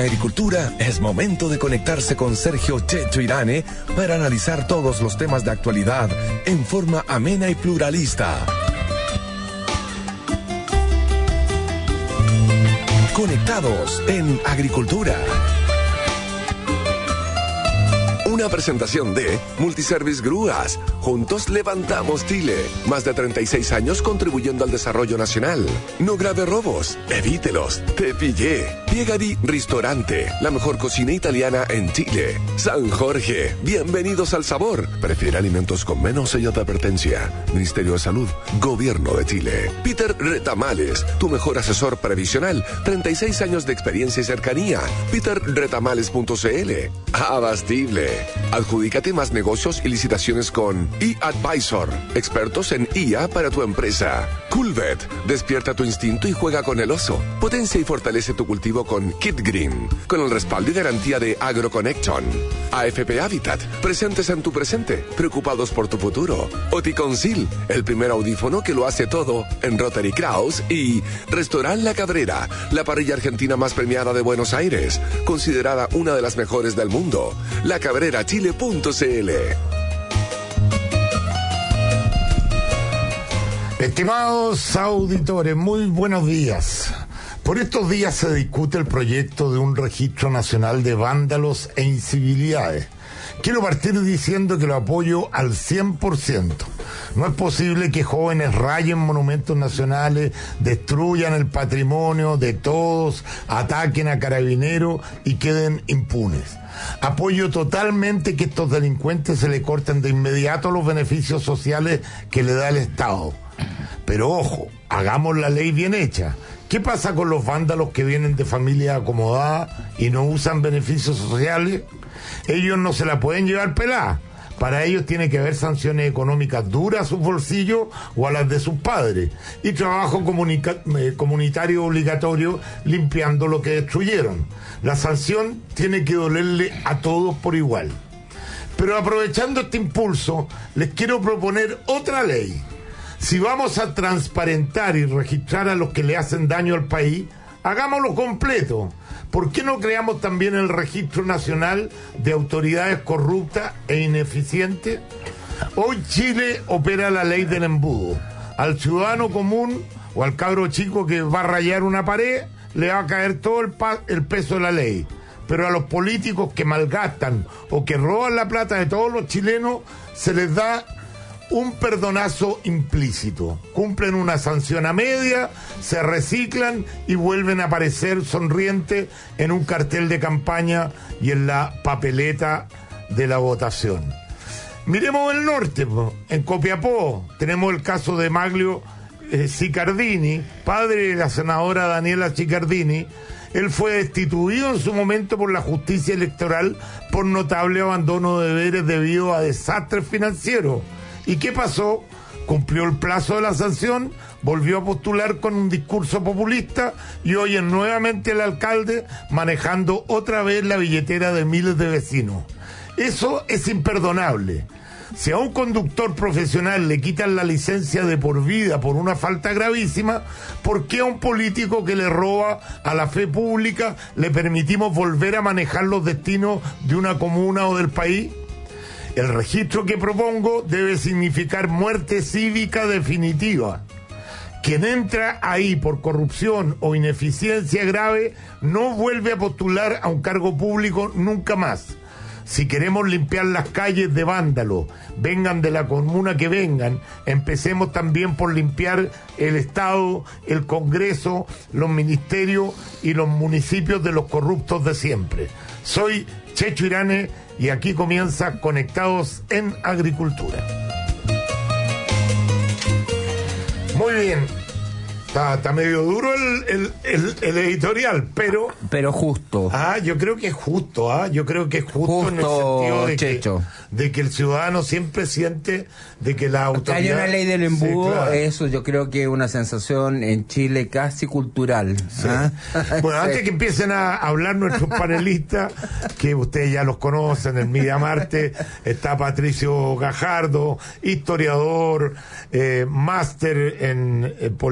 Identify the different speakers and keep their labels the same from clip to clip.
Speaker 1: Agricultura es momento de conectarse con Sergio Checho Irane para analizar todos los temas de actualidad en forma amena y pluralista. Conectados en Agricultura. Una presentación de Multiservice Grúas. Juntos levantamos Chile. Más de 36 años contribuyendo al desarrollo nacional. No grave robos. Evítelos. Te pillé. Piegadi Ristorante. La mejor cocina italiana en Chile. San Jorge. Bienvenidos al sabor. Prefiere alimentos con menos sello de advertencia. Ministerio de Salud. Gobierno de Chile. Peter Retamales. Tu mejor asesor previsional. 36 años de experiencia y cercanía. peterretamales.cl. Abastible. Adjudícate más negocios y licitaciones con eAdvisor, expertos en IA para tu empresa. Coolvet, despierta tu instinto y juega con el oso. Potencia y fortalece tu cultivo con Kit Green, con el respaldo y garantía de AgroConnection. AFP Habitat, presentes en tu presente, preocupados por tu futuro. Oticonsil, el primer audífono que lo hace todo en Rotary Kraus. Y Restaurant La Cabrera, la parrilla argentina más premiada de Buenos Aires, considerada una de las mejores del mundo. lacabrerachile.cl.
Speaker 2: Estimados auditores, muy buenos días. Por estos días se discute el proyecto de un registro nacional de vándalos e incivilidades. Quiero partir diciendo que lo apoyo al 100%. No es posible que jóvenes rayen monumentos nacionales, destruyan el patrimonio de todos, ataquen a carabineros y queden impunes. Apoyo totalmente que estos delincuentes se le corten de inmediato los beneficios sociales que le da el Estado. Pero ojo, hagamos la ley bien hecha. ¿Qué pasa con los vándalos que vienen de familias acomodadas y no usan beneficios sociales? Ellos no se la pueden llevar pelada. Para ellos tiene que haber sanciones económicas duras a sus bolsillos o a las de sus padres. Y trabajo comunitario obligatorio limpiando lo que destruyeron. La sanción tiene que dolerle a todos por igual. Pero aprovechando este impulso, les quiero proponer otra ley. Si vamos a transparentar y registrar a los que le hacen daño al país, hagámoslo completo. ¿Por qué no creamos también el Registro Nacional de Autoridades Corruptas e Ineficientes? Hoy Chile opera la ley del embudo. Al ciudadano común o al cabro chico que va a rayar una pared, le va a caer todo el peso de la ley. Pero a los políticos que malgastan o que roban la plata de todos los chilenos, se les da un perdonazo implícito. Cumplen una sanción a media, se reciclan y vuelven a aparecer sonrientes en un cartel de campaña y en la papeleta de la votación. Miremos el norte, en Copiapó tenemos el caso de Maglio Cicardini, padre de la senadora Daniela Cicardini. Él fue destituido en su momento por la justicia electoral por notable abandono de deberes debido a desastres financieros. ¿Y qué pasó? Cumplió el plazo de la sanción, volvió a postular con un discurso populista y hoy es nuevamente el alcalde manejando otra vez la billetera de miles de vecinos. Eso es imperdonable. Si a un conductor profesional le quitan la licencia de por vida por una falta gravísima, ¿por qué a un político que le roba a la fe pública le permitimos volver a manejar los destinos de una comuna o del país? El registro que propongo debe significar muerte cívica definitiva. Quien entra ahí por corrupción o ineficiencia grave no vuelve a postular a un cargo público nunca más. Si queremos limpiar las calles de vándalos, vengan de la comuna que vengan, empecemos también por limpiar el Estado, el Congreso, los ministerios y los municipios de los corruptos de siempre. Soy Checho Irane y aquí comienza Conectados en Agricultura. Muy bien. Está medio duro el editorial, pero
Speaker 3: justo.
Speaker 2: Yo creo que es justo, yo creo que es justo en el sentido de que el ciudadano siempre siente de que la autoridad...
Speaker 3: Hay una ley del embudo,
Speaker 2: sí, claro.
Speaker 3: Eso yo creo que es una sensación en Chile casi cultural.
Speaker 2: Sí. Bueno, antes que empiecen a hablar nuestros panelistas, que ustedes ya los conocen, en Media Marte está Patricio Gajardo, historiador, máster en política internacional,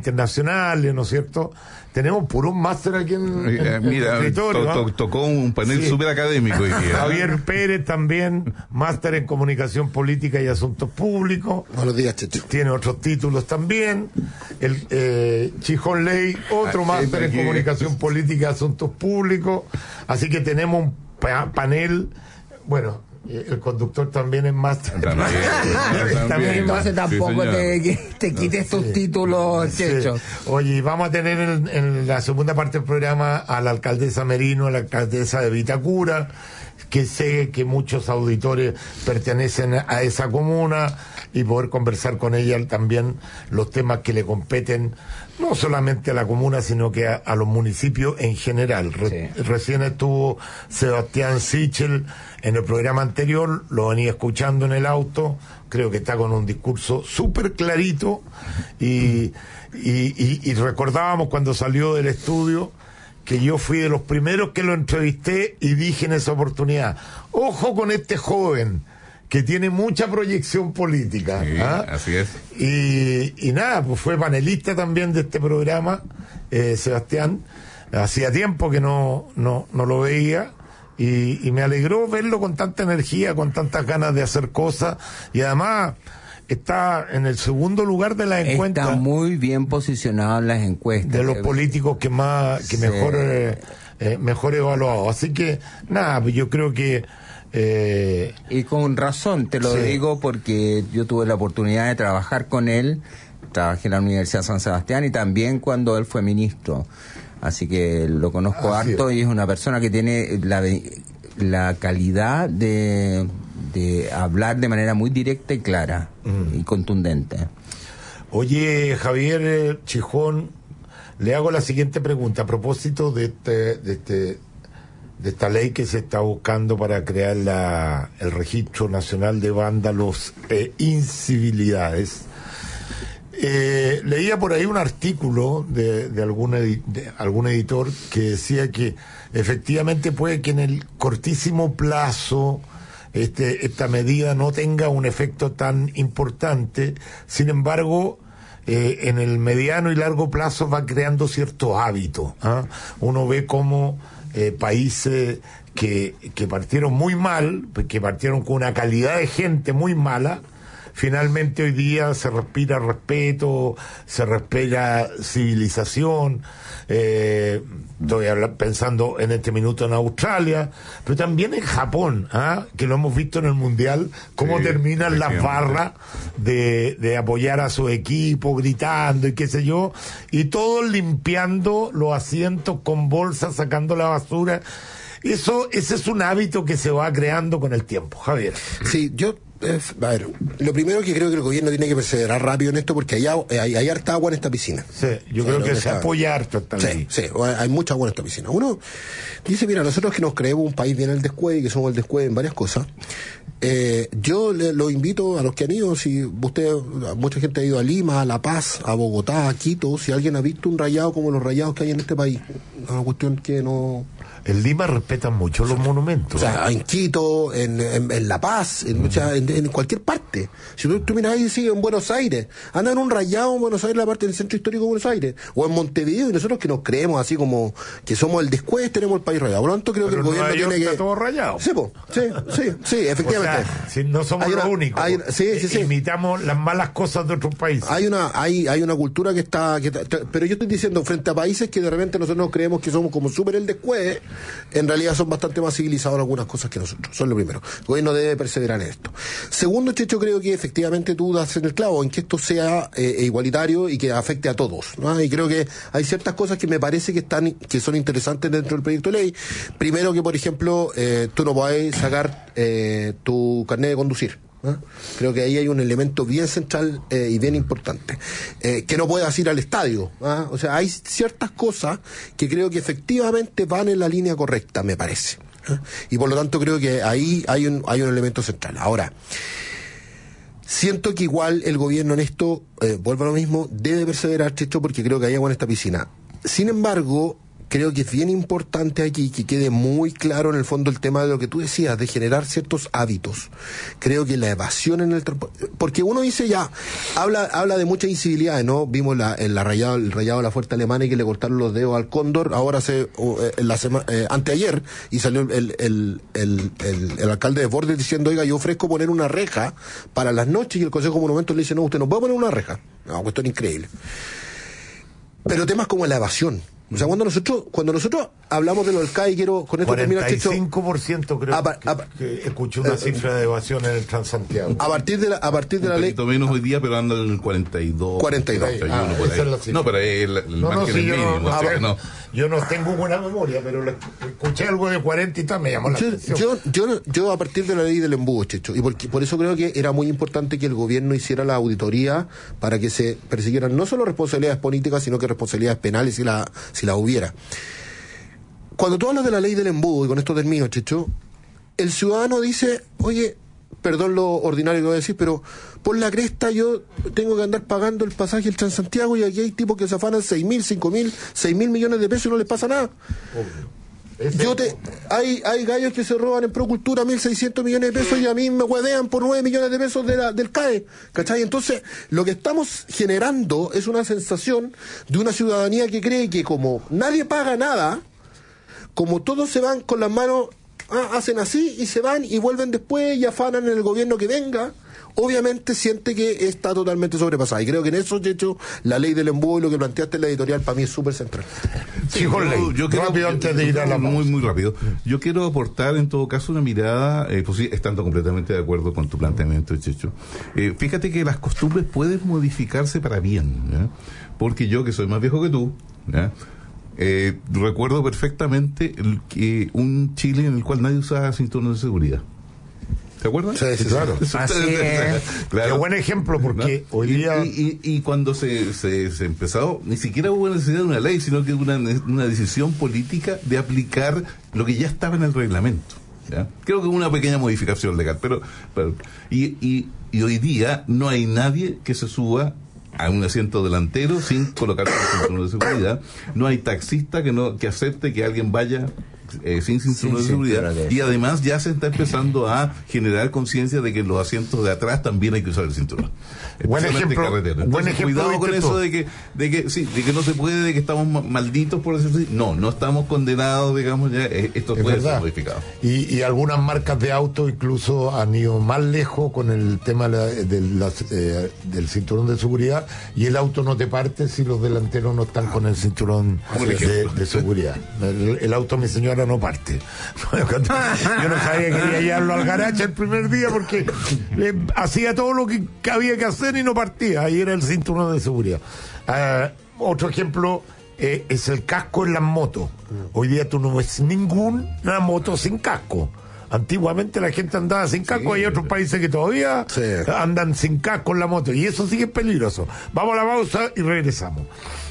Speaker 2: internacionales, ¿no es cierto? Tenemos puros máster aquí en
Speaker 4: mira,
Speaker 2: el escritorio.
Speaker 4: tocó un panel súper académico hoy día.
Speaker 2: Javier Pérez también, máster en comunicación política y asuntos públicos.
Speaker 5: Buenos días, Checho.
Speaker 2: Tiene otros títulos también. El Chijón Ley, otro máster en comunicación política y asuntos públicos. Así que tenemos un panel, bueno, el conductor también es máster.
Speaker 3: También, entonces tampoco te quites tus títulos, Checho.
Speaker 2: Sí. Oye, vamos a tener en la segunda parte del programa a la alcaldesa Merino, a la alcaldesa de Vitacura, que sé que muchos auditores pertenecen a esa comuna, y poder conversar con ella también los temas que le competen no solamente a la comuna, sino que a los municipios en general. Recién estuvo Sebastián Sichel en el programa anterior, lo venía escuchando en el auto, creo que está con un discurso súper clarito, y recordábamos cuando salió del estudio que yo fui de los primeros que lo entrevisté y dije en esa oportunidad, ojo con este joven que tiene mucha proyección política.
Speaker 4: Sí, así es.
Speaker 2: Y nada, pues fue panelista también de este programa, Sebastián. Hacía tiempo que no lo veía, y me alegró verlo con tanta energía, con tantas ganas de hacer cosas, y además está en el segundo lugar de las encuestas.
Speaker 3: Está muy bien posicionado en las encuestas.
Speaker 2: De los políticos que mejor evaluados. Así que, nada, pues yo creo que...
Speaker 3: y con razón, te lo digo porque yo tuve la oportunidad de trabajar con él, trabajé en la Universidad San Sebastián y también cuando él fue ministro. Así que lo conozco harto y es una persona que tiene la calidad de hablar de manera muy directa y clara y contundente.
Speaker 2: Oye, Javier Chijón, le hago la siguiente pregunta a propósito de esta ley que se está buscando para crear el Registro Nacional de Vándalos e Incivilidades. Leía por ahí un artículo de algún editor que decía que efectivamente puede que en el cortísimo plazo esta medida no tenga un efecto tan importante. Sin embargo, en el mediano y largo plazo va creando ciertos hábitos. Uno ve cómo países que partieron muy mal, que partieron con una calidad de gente muy mala, finalmente hoy día se respira respeto, se respira civilización. Estoy pensando en este minuto en Australia, pero también en Japón, que lo hemos visto en el Mundial, cómo terminan las barras de apoyar a su equipo, gritando y qué sé yo, y todos limpiando los asientos con bolsas, sacando la basura. Ese es un hábito que se va creando con el tiempo, Javier.
Speaker 5: Sí, a ver, lo primero que creo que el gobierno tiene que perseverar rápido en esto, porque hay harta agua en esta piscina.
Speaker 2: Sí, yo creo que se apoya harto esta ley.
Speaker 5: Sí, hay mucha agua en esta piscina. Uno dice, mira, nosotros que nos creemos un país bien al descueve y que somos el descueve en varias cosas, yo lo invito a los que han ido, si mucha gente ha ido a Lima, a La Paz, a Bogotá, a Quito, si alguien ha visto un rayado como los rayados que hay en este país, una cuestión que no...
Speaker 2: En Lima respetan mucho los monumentos.
Speaker 5: O sea, en Quito, en La Paz, en cualquier parte. Si tú miras ahí, sí, en Buenos Aires, andan un rayado en Buenos Aires, la parte del centro histórico de Buenos Aires, o en Montevideo, y nosotros que nos creemos así como que somos el después, tenemos el país rayado. Por lo tanto, creo que el gobierno tiene que...
Speaker 2: Está todo rayado.
Speaker 5: Sí, efectivamente.
Speaker 2: O sea, si no somos los únicos.
Speaker 5: Sí.
Speaker 2: Imitamos las malas cosas de otros países.
Speaker 5: Hay una cultura que está... pero yo estoy diciendo, frente a países que de repente nosotros creemos que somos como súper el después, en realidad son bastante más civilizados en algunas cosas que nosotros. Son lo primero. El gobierno debe perseverar en esto. Segundo, Checho, creo que efectivamente tú das en el clavo en que esto sea igualitario y que afecte a todos, ¿no? Y creo que hay ciertas cosas que me parece que son interesantes dentro del proyecto de ley. Primero, que por ejemplo tú no podés sacar tu carnet de conducir. Creo que ahí hay un elemento bien central y bien importante, que no puedas ir al estadio, o sea, hay ciertas cosas que creo que efectivamente van en la línea correcta, me parece, y por lo tanto creo que ahí hay un elemento central. Ahora, siento que igual el gobierno en esto, vuelvo a lo mismo, debe perseverar, Checho, porque creo que hay agua en esta piscina. Sin embargo, creo que es bien importante aquí que quede muy claro en el fondo el tema de lo que tú decías, de generar ciertos hábitos. Creo que la evasión en el transporte, porque uno dice ya, habla de muchas incivilidades, ¿no? Vimos el rayado de la fuerza alemana y que le cortaron los dedos al cóndor, ahora anteayer, y salió el alcalde de Bordes diciendo, oiga, yo ofrezco poner una reja para las noches, y el Consejo de Monumentos le dice, no, usted no puede poner una reja. Una cuestión increíble. Pero temas como la evasión. O sea, cuando nosotros hablamos de lo del CAI, quiero con esto terminar, Checho.
Speaker 2: 45% creo que escuché una cifra de evasión en el Transantiago.
Speaker 5: A partir de la ley.
Speaker 4: menos hoy día, pero anda en el 42.
Speaker 5: 42.
Speaker 4: 41 por ahí.
Speaker 2: Esa es la cifra.
Speaker 4: No, pero el margen es mínimo.
Speaker 2: Yo no tengo buena memoria, pero escuché algo de 40 y tal, me llamó la atención.
Speaker 5: Yo a partir de la ley del embudo, Checho, y por eso creo que era muy importante que el gobierno hiciera la auditoría para que se persiguieran no solo responsabilidades políticas, sino que responsabilidades penales si la hubiera. Cuando tú hablas de la ley del embudo, y con esto termino, Checho, el ciudadano dice, oye, perdón lo ordinario que voy a decir, pero por la cresta yo tengo que andar pagando el pasaje del Transantiago y aquí hay tipos que se afanan 6.000, 5.000, 6.000 millones de pesos y no les pasa nada. Hay gallos que se roban en Procultura 1.600 millones de pesos y a mí me huevean por 9 millones de pesos del CAE, ¿cachai? Entonces, lo que estamos generando es una sensación de una ciudadanía que cree que como nadie paga nada, como todos se van con las manos, hacen así y se van y vuelven después y afanan en el gobierno que venga, obviamente siente que está totalmente sobrepasada. Y creo que en eso, de hecho, la ley del embudo y lo que planteaste en la editorial para mí es súper central.
Speaker 2: Sí, yo quiero, rápido antes de ir a la
Speaker 4: muy rápido. Yo quiero aportar en todo caso una mirada, pues sí, estando completamente de acuerdo con tu planteamiento, Checho. Fíjate que las costumbres pueden modificarse para bien, ¿ya? Porque yo, que soy más viejo que tú, ¿ya? Recuerdo perfectamente un Chile en el cual nadie usaba cinturones de seguridad. ¿Te acuerdas?
Speaker 2: Sí, claro.
Speaker 3: Así es.
Speaker 2: Claro. Qué buen ejemplo, porque hoy día...
Speaker 4: Y cuando se empezó, ni siquiera hubo necesidad de una ley, sino que una decisión política de aplicar lo que ya estaba en el reglamento, ¿ya? Creo que una pequeña modificación legal, pero y hoy día no hay nadie que se suba a un asiento delantero sin colocar el cinturón de seguridad. No hay taxista que acepte que alguien vaya sin cinturón de seguridad. Y además ya se está empezando a generar conciencia de que en los asientos de atrás también hay que usar el cinturón.
Speaker 2: Buen ejemplo.
Speaker 4: Cuidado con eso de que no se puede, de que estamos malditos, por decirlo así. No estamos condenados, digamos, ya esto puede ser modificado.
Speaker 2: Y algunas marcas de auto incluso han ido más lejos con el tema del cinturón de seguridad, y el auto no te parte si los delanteros no están con el cinturón de seguridad. El auto de mi señora no parte. Yo no sabía que quería llevarlo al garaje el primer día porque hacía todo lo que había que hacer y no partía. Ahí era el cinturón de seguridad. Otro ejemplo es el casco en las motos. Hoy día tú no ves ninguna moto sin casco. Antiguamente la gente andaba sin casco, hay otros países que todavía andan sin casco en la moto, y eso sí que es peligroso. Vamos a la pausa y regresamos.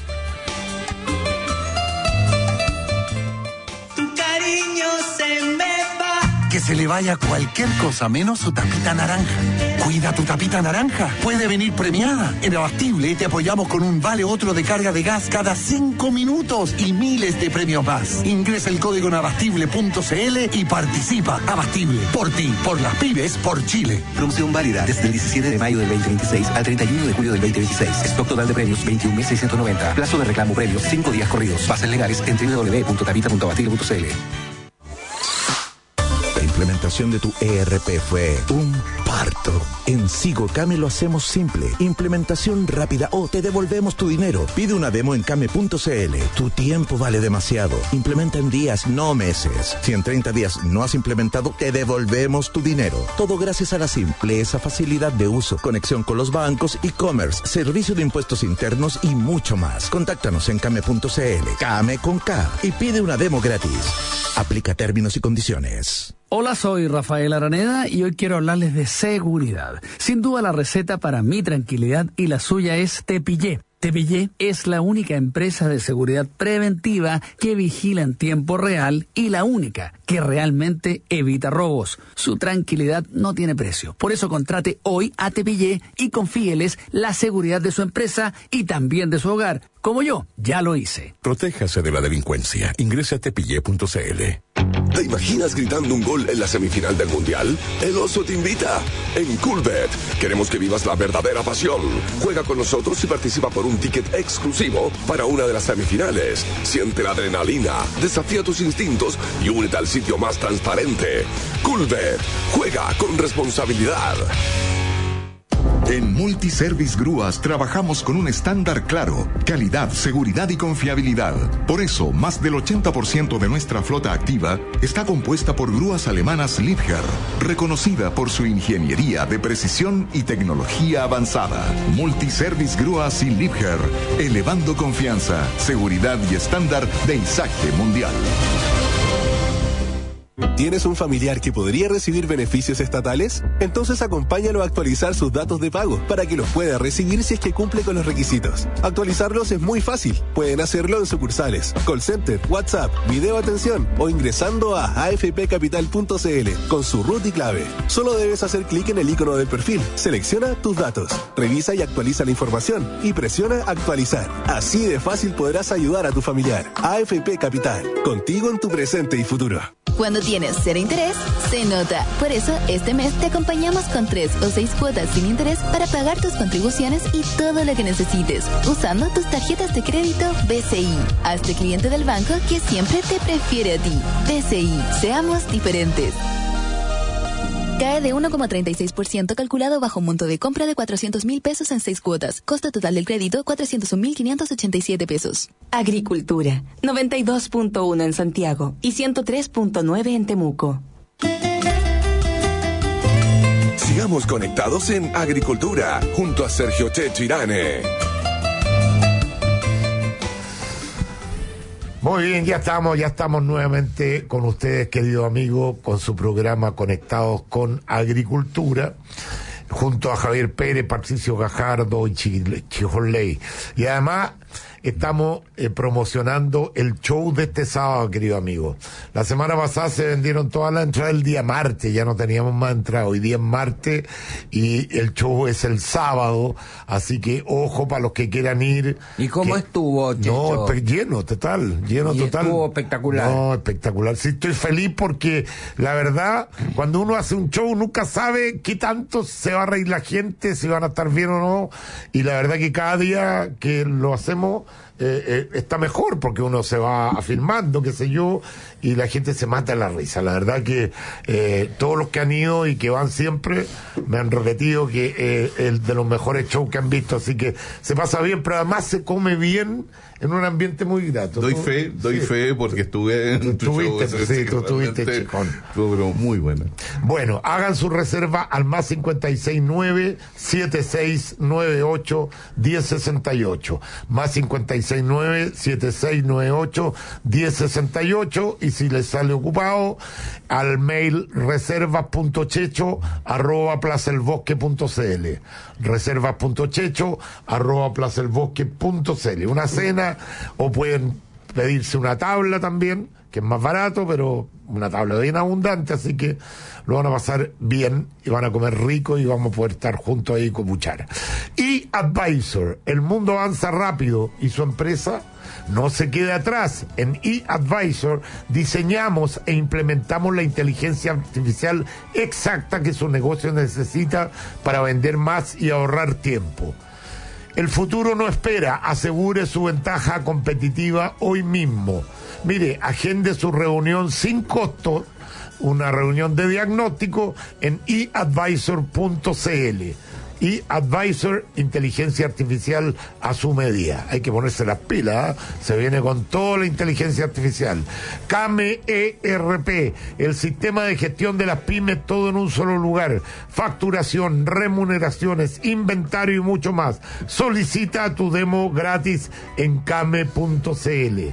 Speaker 6: Que se le vaya cualquier cosa menos su tapita naranja. Cuida tu tapita naranja. Puede venir premiada. En Abastible te apoyamos con un vale otro de carga de gas cada 5 minutos y miles de premios más. Ingresa el código en abastible.cl y participa. Abastible. Por ti, por las pymes, por Chile.
Speaker 7: Promoción válida desde el 17 de mayo del 2026 al 31 de julio del 2026. Stock total de premios 21.690. Plazo de reclamo premios 5 días corridos. Bases legales en www.tapita.abastible.cl.
Speaker 8: La implementación de tu ERP fue un parto. En Sigo Came lo hacemos simple. Implementación rápida o te devolvemos tu dinero. Pide una demo en came.cl. Tu tiempo vale demasiado. Implementa en días, no meses. Si en 30 días no has implementado, te devolvemos tu dinero. Todo gracias a la simpleza, facilidad de uso, conexión con los bancos, e-commerce, servicio de impuestos internos y mucho más. Contáctanos en came.cl. Came con K. Y pide una demo gratis. Aplica términos y condiciones.
Speaker 9: Hola, soy Rafael Araneda y hoy quiero hablarles de seguridad. Sin duda la receta para mi tranquilidad y la suya es Tepillé. TPY es la única empresa de seguridad preventiva que vigila en tiempo real y la única que realmente evita robos. Su tranquilidad no tiene precio. Por eso contrate hoy a TPY y confíeles la seguridad de su empresa y también de su hogar. Como yo, ya lo hice.
Speaker 1: Protéjase de la delincuencia. Ingrese a tepille.cl. ¿Te imaginas gritando un gol en la semifinal del Mundial? El Oso te invita. En Coolbet queremos que vivas la verdadera pasión. Juega con nosotros y participa por un ticket exclusivo para una de las semifinales. Siente la adrenalina, desafía tus instintos y únete al sitio más transparente. Coolbet. Juega con responsabilidad.
Speaker 10: En Multiservice Grúas trabajamos con un estándar claro, calidad, seguridad y confiabilidad. Por eso, más del 80% de nuestra flota activa está compuesta por grúas alemanas Liebherr, reconocida por su ingeniería de precisión y tecnología avanzada. Multiservice Grúas y Liebherr, elevando confianza, seguridad y estándar de izaje mundial.
Speaker 11: ¿Tienes un familiar que podría recibir beneficios estatales? Entonces acompáñalo a actualizar sus datos de pago para que los pueda recibir si es que cumple con los requisitos. Actualizarlos es muy fácil. Pueden hacerlo en sucursales, call center, WhatsApp, video atención o ingresando a afpcapital.cl con su root y clave. Solo debes hacer clic en el icono del perfil, selecciona tus datos, revisa y actualiza la información y presiona actualizar. Así de fácil podrás ayudar a tu familiar. AFP Capital, contigo en tu presente y futuro.
Speaker 12: Cuando tienes cero interés, se nota. Por eso, este mes te acompañamos con 3 o 6 cuotas sin interés para pagar tus contribuciones y todo lo que necesites, usando tus tarjetas de crédito BCI. Hazte cliente del banco que siempre te prefiere a ti. BCI, seamos diferentes. Cae de 1,36% calculado bajo un monto de compra de 400,000 pesos en 6 cuotas. Costo total del crédito, 401,587 pesos.
Speaker 13: Agricultura, 92.1 en Santiago y 103.9 en Temuco.
Speaker 1: Sigamos conectados en Agricultura, junto a Sergio Checho Irane.
Speaker 2: Muy bien, ya estamos nuevamente con ustedes, queridos amigos, con su programa Conectados con Agricultura, junto a Javier Pérez, Patricio Gajardo y Chijoley. Y además estamos promocionando el show de este sábado, querido amigo. La semana pasada se vendieron todas las entradas el día martes, ya no teníamos más entradas, hoy día es martes y el show es el sábado, así que ojo para los que quieran ir.
Speaker 3: ¿Y cómo estuvo, Checho?
Speaker 2: No, lleno total.
Speaker 3: Estuvo espectacular.
Speaker 2: No, espectacular. Sí, estoy feliz porque la verdad, cuando uno hace un show nunca sabe qué tanto se va a reír la gente, si van a estar bien o no, y la verdad que cada día que lo hacemos está mejor porque uno se va afirmando, qué sé yo, y la gente se mata en la risa. La verdad que todos los que han ido y que van siempre me han repetido que es de los mejores shows que han visto, así que se pasa bien, pero además se come bien en un ambiente muy grato.
Speaker 4: Doy fe porque estuve en tu show.
Speaker 2: Sí, tú estuviste, Chicón.
Speaker 4: Pero muy buena.
Speaker 2: Bueno, hagan su reserva al más 569-7698-1068. Más 569-7698-1068. Y si les sale ocupado, al mail reservas.checho@plazaelbosque.cl. reservas.checho@plazaelbosque.cl. Una cena, o pueden pedirse una tabla también, que es más barato, pero una tabla bien abundante, así que lo van a pasar bien y van a comer rico y vamos a poder estar juntos ahí con cuchara. Y Advisor, el mundo avanza rápido y su empresa no se quede atrás. En eAdvisor diseñamos e implementamos la inteligencia artificial exacta que su negocio necesita para vender más y ahorrar tiempo. El futuro no espera, asegure su ventaja competitiva hoy mismo. Mire, agende su reunión sin costo, una reunión de diagnóstico en eadvisor.cl. eAdvisor, inteligencia artificial a su medida. Hay que ponerse las pilas, ¿eh? Se viene con toda la inteligencia artificial. Kame ERP, el sistema de gestión de las pymes, todo en un solo lugar. Facturación, remuneraciones, inventario y mucho más. Solicita tu demo gratis en kame.cl.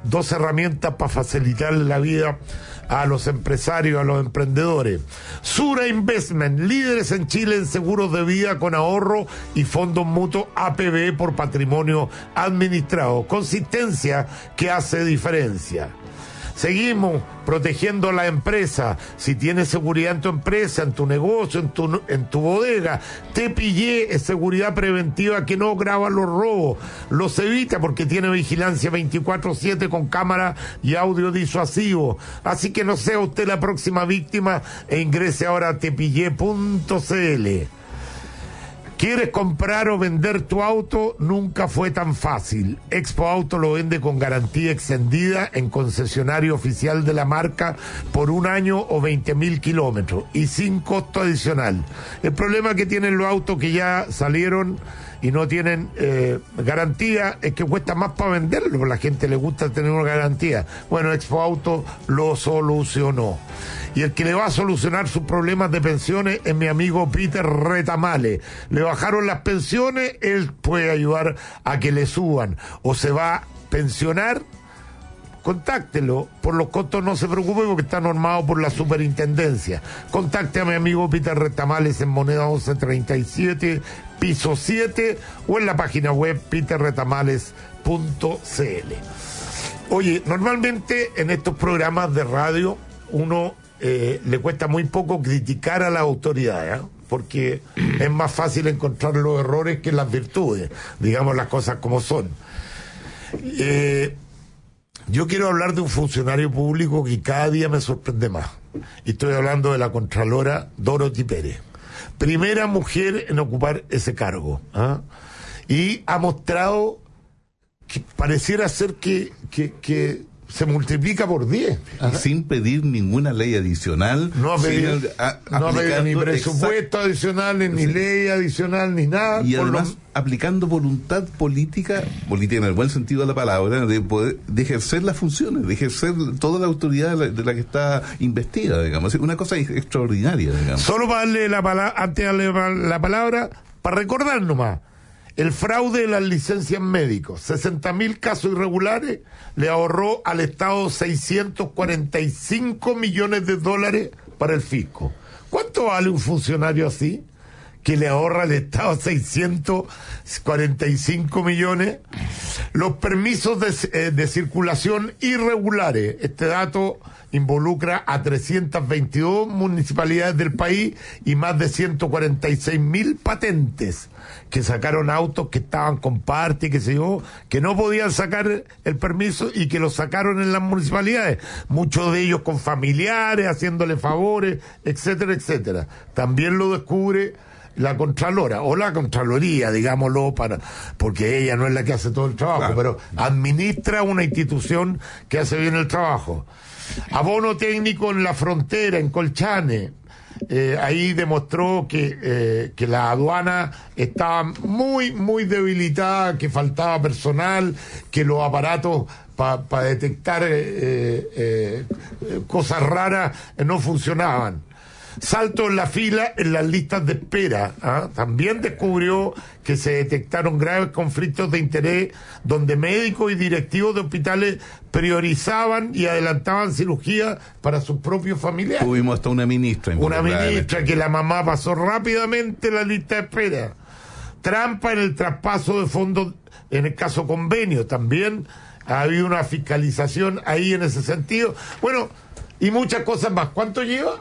Speaker 2: 2 herramientas para facilitarle la vida a los empresarios, a los emprendedores. Sura Investment, líderes en Chile en seguros de vida con ahorro y fondos mutuos APB por patrimonio administrado. Consistencia que hace diferencia. Seguimos protegiendo a la empresa. Si tienes seguridad en tu empresa, en tu negocio, en tu bodega, Tepillé es seguridad preventiva que no graba los robos, los evita porque tiene vigilancia 24/7 con cámara y audio disuasivo. Así que no sea usted la próxima víctima e ingrese ahora a tepillé.cl. ¿Quieres comprar o vender tu auto? Nunca fue tan fácil. Expo Auto lo vende con garantía extendida en concesionario oficial de la marca por 1 año o 20.000 kilómetros y sin costo adicional. El problema que tienen los autos que ya salieron y no tienen garantía es que cuesta más para venderlo. A la gente le gusta tener una garantía. Bueno, Expo Auto lo solucionó. Y el que le va a solucionar sus problemas de pensiones es mi amigo Peter Retamale. Le bajaron las pensiones, él puede ayudar a que le suban. O se va a pensionar, contáctelo. Por los costos no se preocupe porque está normado por la superintendencia. Contacte a mi amigo Peter Retamales en Moneda 1137, piso 7, o en la página web peterretamales.cl. Oye, normalmente en estos programas de radio uno le cuesta muy poco criticar a las autoridades, porque es más fácil encontrar los errores que las virtudes, digamos las cosas como son. Yo quiero hablar de un funcionario público que cada día me sorprende más, y estoy hablando de la Contralora Dorothy Pérez, primera mujer en ocupar ese cargo, y ha mostrado que pareciera ser que se multiplica por 10.
Speaker 4: Y sin pedir ninguna ley adicional.
Speaker 2: No ha pedido ni presupuesto adicional, ni ley adicional, ni nada.
Speaker 4: Y además aplicando voluntad política en el buen sentido de la palabra, de ejercer las funciones, de ejercer toda la autoridad de la que está investida, digamos. Una cosa extraordinaria, digamos.
Speaker 2: Solo para darle antes de darle la palabra, para recordar nomás. El fraude de las licencias médicos, 60.000 casos irregulares, le ahorró al Estado 645 millones de dólares para el fisco. ¿Cuánto vale un funcionario así? Que le ahorra al Estado 645 millones. Los permisos de circulación irregulares, este dato involucra a 322 municipalidades del país y más de 146.000 patentes que sacaron autos que estaban con parte, qué sé yo, que no podían sacar el permiso y que lo sacaron en las municipalidades, muchos de ellos con familiares, haciéndole favores, etcétera, etcétera. También lo descubre la Contralora, o la Contraloría, digámoslo, porque ella no es la que hace todo el trabajo, claro, pero administra una institución que hace bien el trabajo. Abono técnico en la frontera, en Colchane. Ahí demostró que la aduana estaba muy debilitada, que faltaba personal, que los aparatos para detectar cosas raras no funcionaban. Salto en la fila en las listas de espera. También descubrió que se detectaron graves conflictos de interés donde médicos y directivos de hospitales priorizaban y adelantaban cirugía para sus propios familiares.
Speaker 4: Tuvimos hasta una ministra.
Speaker 2: Una ministra que la mamá pasó rápidamente la lista de espera. Trampa en el traspaso de fondos en el caso convenio. También ha habido una fiscalización ahí en ese sentido. Bueno, y muchas cosas más. ¿Cuánto lleva?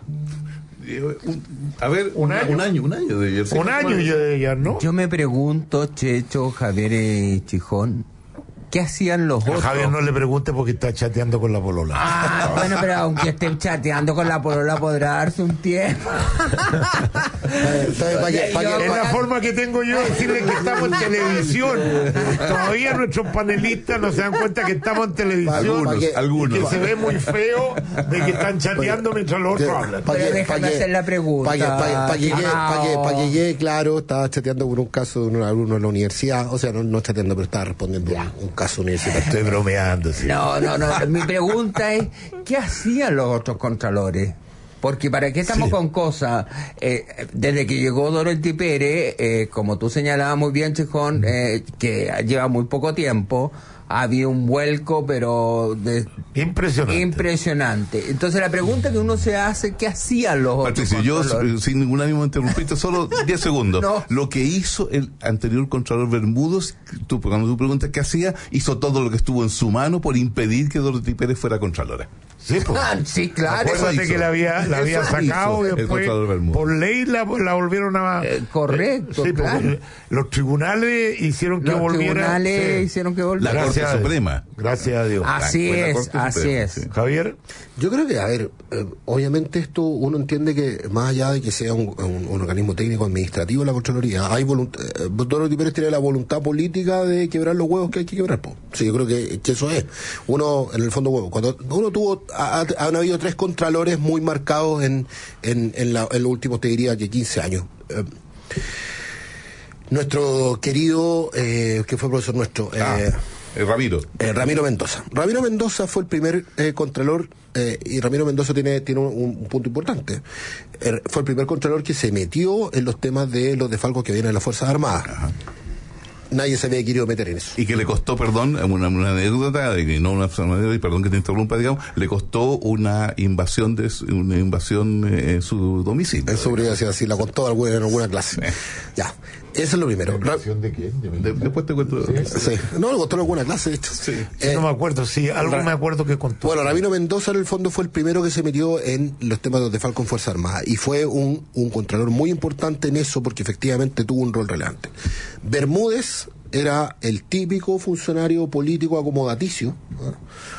Speaker 4: Un año de ayer.
Speaker 2: Un año de ayer, ¿no?
Speaker 3: Yo me pregunto, Checho, Javier y Chijón, ¿qué hacían los otros?
Speaker 2: A Javier no le pregunte porque está chateando con la polola.
Speaker 3: Bueno, pero aunque esté chateando con la polola podrá darse un tiempo.
Speaker 2: Es la forma que tengo yo de decirle que estamos en televisión. Todavía nuestros panelistas no se dan cuenta que estamos en televisión.
Speaker 4: Algunos.
Speaker 2: Y que se ve muy feo de que están chateando mientras los otros hablan.
Speaker 3: Pero déjame hacer la pregunta.
Speaker 5: Para que llegue, claro, estaba chateando con un caso de un alumno en la universidad. O sea, no chateando, pero estaba respondiendo un caso universitario.
Speaker 2: Estoy bromeando, sí.
Speaker 3: No. Mi pregunta es, ¿qué hacían los otros contralores? Porque ¿para qué estamos con cosas? Desde que llegó Dorothy Pérez, como tú señalabas muy bien, Chejón, que lleva muy poco tiempo, había un vuelco, pero impresionante. Entonces la pregunta que uno se hace, ¿qué hacían los otros?
Speaker 4: Patricio, yo sin ningún ánimo de interrumpirte, solo 10 segundos.
Speaker 3: No.
Speaker 4: Lo que hizo el anterior Contralor Bermúdez, cuando tú preguntas qué hacía, hizo todo lo que estuvo en su mano por impedir que Dorothy Pérez fuera Contralora.
Speaker 2: Sí, pues.
Speaker 3: Sí, claro.
Speaker 2: Acuérdate que la había sacado y después por ley la volvieron a...
Speaker 3: correcto,
Speaker 2: sí,
Speaker 3: claro.
Speaker 2: Los tribunales hicieron que volviera.
Speaker 3: Hicieron que volviera.
Speaker 4: La Corte Suprema.
Speaker 2: Gracias a Dios.
Speaker 3: Así es.
Speaker 2: Sí. Javier.
Speaker 5: Yo creo que, obviamente esto uno entiende que más allá de que sea un organismo técnico administrativo la Contraloría, hay voluntad. Dorothy Pérez tiene la voluntad política de quebrar los huevos que hay que quebrar. Sí, yo creo que eso es. Uno, en el fondo, cuando uno tuvo... Han habido 3 contralores muy marcados en los últimos, te diría que 15 años. Nuestro querido, que fue profesor nuestro, Ramiro Mendoza. Ramiro Mendoza fue el primer contralor, y Ramiro Mendoza tiene un punto importante. Fue el primer contralor que se metió en los temas de los desfalcos que vienen de las Fuerzas Armadas. Ajá. Nadie se había querido meter en eso.
Speaker 4: Y que le costó, perdón, una anécdota, y perdón que te interrumpa, digamos, le costó una invasión en su domicilio.
Speaker 5: En su privacidad, sí, la contó en alguna clase. Ya. Eso es lo primero.
Speaker 2: ¿Invasión de quién?
Speaker 4: Después te cuento.
Speaker 5: Sí. No, lo contó en alguna clase, de hecho.
Speaker 2: Sí. No me acuerdo, algo me acuerdo que contó.
Speaker 5: Bueno, Ramiro Mendoza en el fondo fue el primero que se metió en los temas de Falcon Fuerza Armada y fue un contralor muy importante en eso porque efectivamente tuvo un rol relevante. Bermúdez era el típico funcionario político acomodaticio, ¿no?,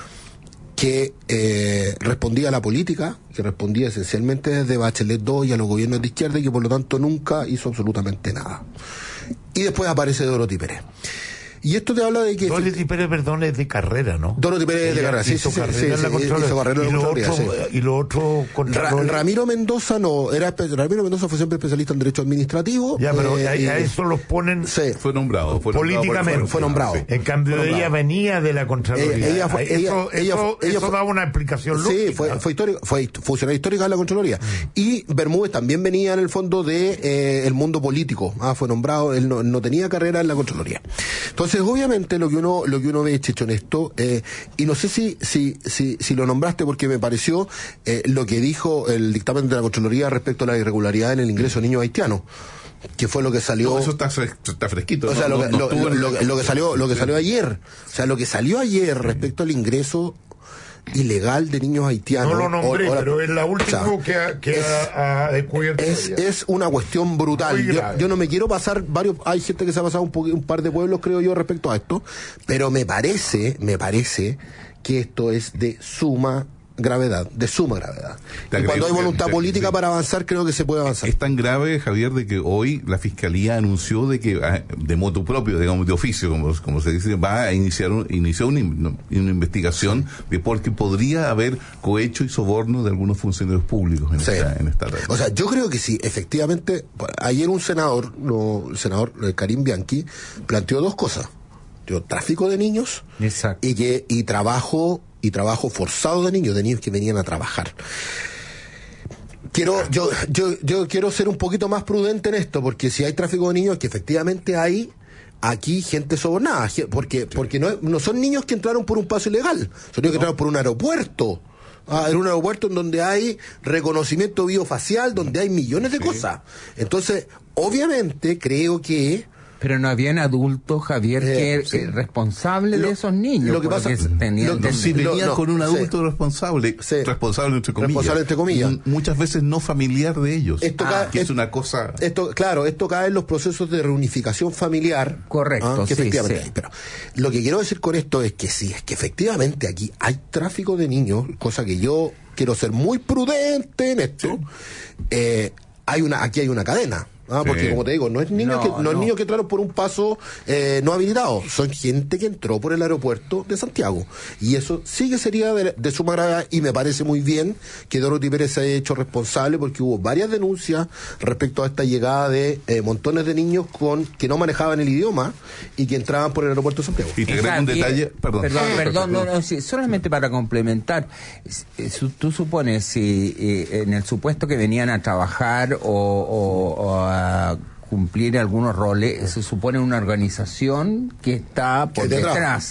Speaker 5: que respondía a la política, que respondía esencialmente desde Bachelet II y a los gobiernos de izquierda y que por lo tanto nunca hizo absolutamente nada. Y después aparece Dorothy Pérez. Y esto te habla de que...
Speaker 2: Dorothy Pérez, perdón, es de carrera, ¿no?
Speaker 5: Dorothy Pérez es de carrera, sí. Hizo carrera en la Contraloría, sí.
Speaker 2: Y lo otro...
Speaker 5: Ramiro Mendoza Ramiro Mendoza fue siempre especialista en Derecho Administrativo.
Speaker 2: Ya, pero a eso los ponen...
Speaker 5: Sí.
Speaker 4: Fue nombrado.
Speaker 2: Políticamente.
Speaker 5: Fue nombrado.
Speaker 2: En cambio, ella venía de la Contraloría. Eso daba una explicación lógica.
Speaker 5: Sí, fue funcionaria histórica de la Contraloría. Y Bermúdez también venía en el fondo de el mundo político. Fue nombrado, él no tenía carrera en la Contraloría. Entonces, obviamente lo que uno ve, Checho, en esto, y no sé si lo nombraste porque me pareció lo que dijo el dictamen de la Contraloría respecto a la irregularidad en el ingreso de niños haitianos, que fue lo que salió.
Speaker 4: No, eso está fresquito.
Speaker 5: O sea, lo que salió ayer. O sea, lo que salió ayer respecto al ingreso ilegal de niños haitianos.
Speaker 2: No lo nombré, pero es la última que ha descubierto.
Speaker 5: Es una cuestión brutal. Yo no me quiero pasar hay gente que se ha pasado un par de pueblos, creo yo, respecto a esto, pero me parece que esto es de suma gravedad. Y cuando hay voluntad política para avanzar, creo que se puede avanzar.
Speaker 4: Es tan grave, Javier, de que hoy la Fiscalía anunció de que de motu propio, digamos, de oficio, como se dice, va a inició una investigación de porque podría haber cohecho y soborno de algunos funcionarios públicos en esta red.
Speaker 5: O sea, yo creo que sí, efectivamente. Ayer el senador Karim Bianchi planteó 2 cosas: tráfico de niños.
Speaker 3: Exacto.
Speaker 5: y trabajo forzado de niños que venían a trabajar. Yo quiero ser un poquito más prudente en esto, porque si hay tráfico de niños, que efectivamente hay aquí gente sobornada, porque no son niños que entraron por un paso ilegal, son niños que entraron por un aeropuerto. En un aeropuerto en donde hay reconocimiento biofacial, donde hay millones de cosas. Entonces, obviamente, creo que...
Speaker 3: Pero no habían adultos, Javier, responsables de esos niños.
Speaker 5: Lo que pasa
Speaker 4: si venían con un adulto responsable entre comillas, muchas veces no familiar de ellos. Es una cosa...
Speaker 5: Esto cae en los procesos de reunificación familiar.
Speaker 3: Correcto,
Speaker 5: que efectivamente hay. Pero lo que quiero decir con esto es que sí, es que efectivamente aquí hay tráfico de niños, cosa que yo quiero ser muy prudente en esto. Aquí hay una cadena. Porque como te digo, no es niños que entraron por un paso no habilitado, son gente que entró por el aeropuerto de Santiago, y eso sí que sería de suma gravedad, y me parece muy bien que Dorothy Pérez se haya hecho responsable, porque hubo varias denuncias respecto a esta llegada de montones de niños que no manejaban el idioma y que entraban por el aeropuerto de Santiago.
Speaker 4: Y te agrego un detalle,
Speaker 3: perdón, solamente para complementar, tú supones si en el supuesto que venían a trabajar o a cumplir algunos roles, se supone una organización que está por detrás.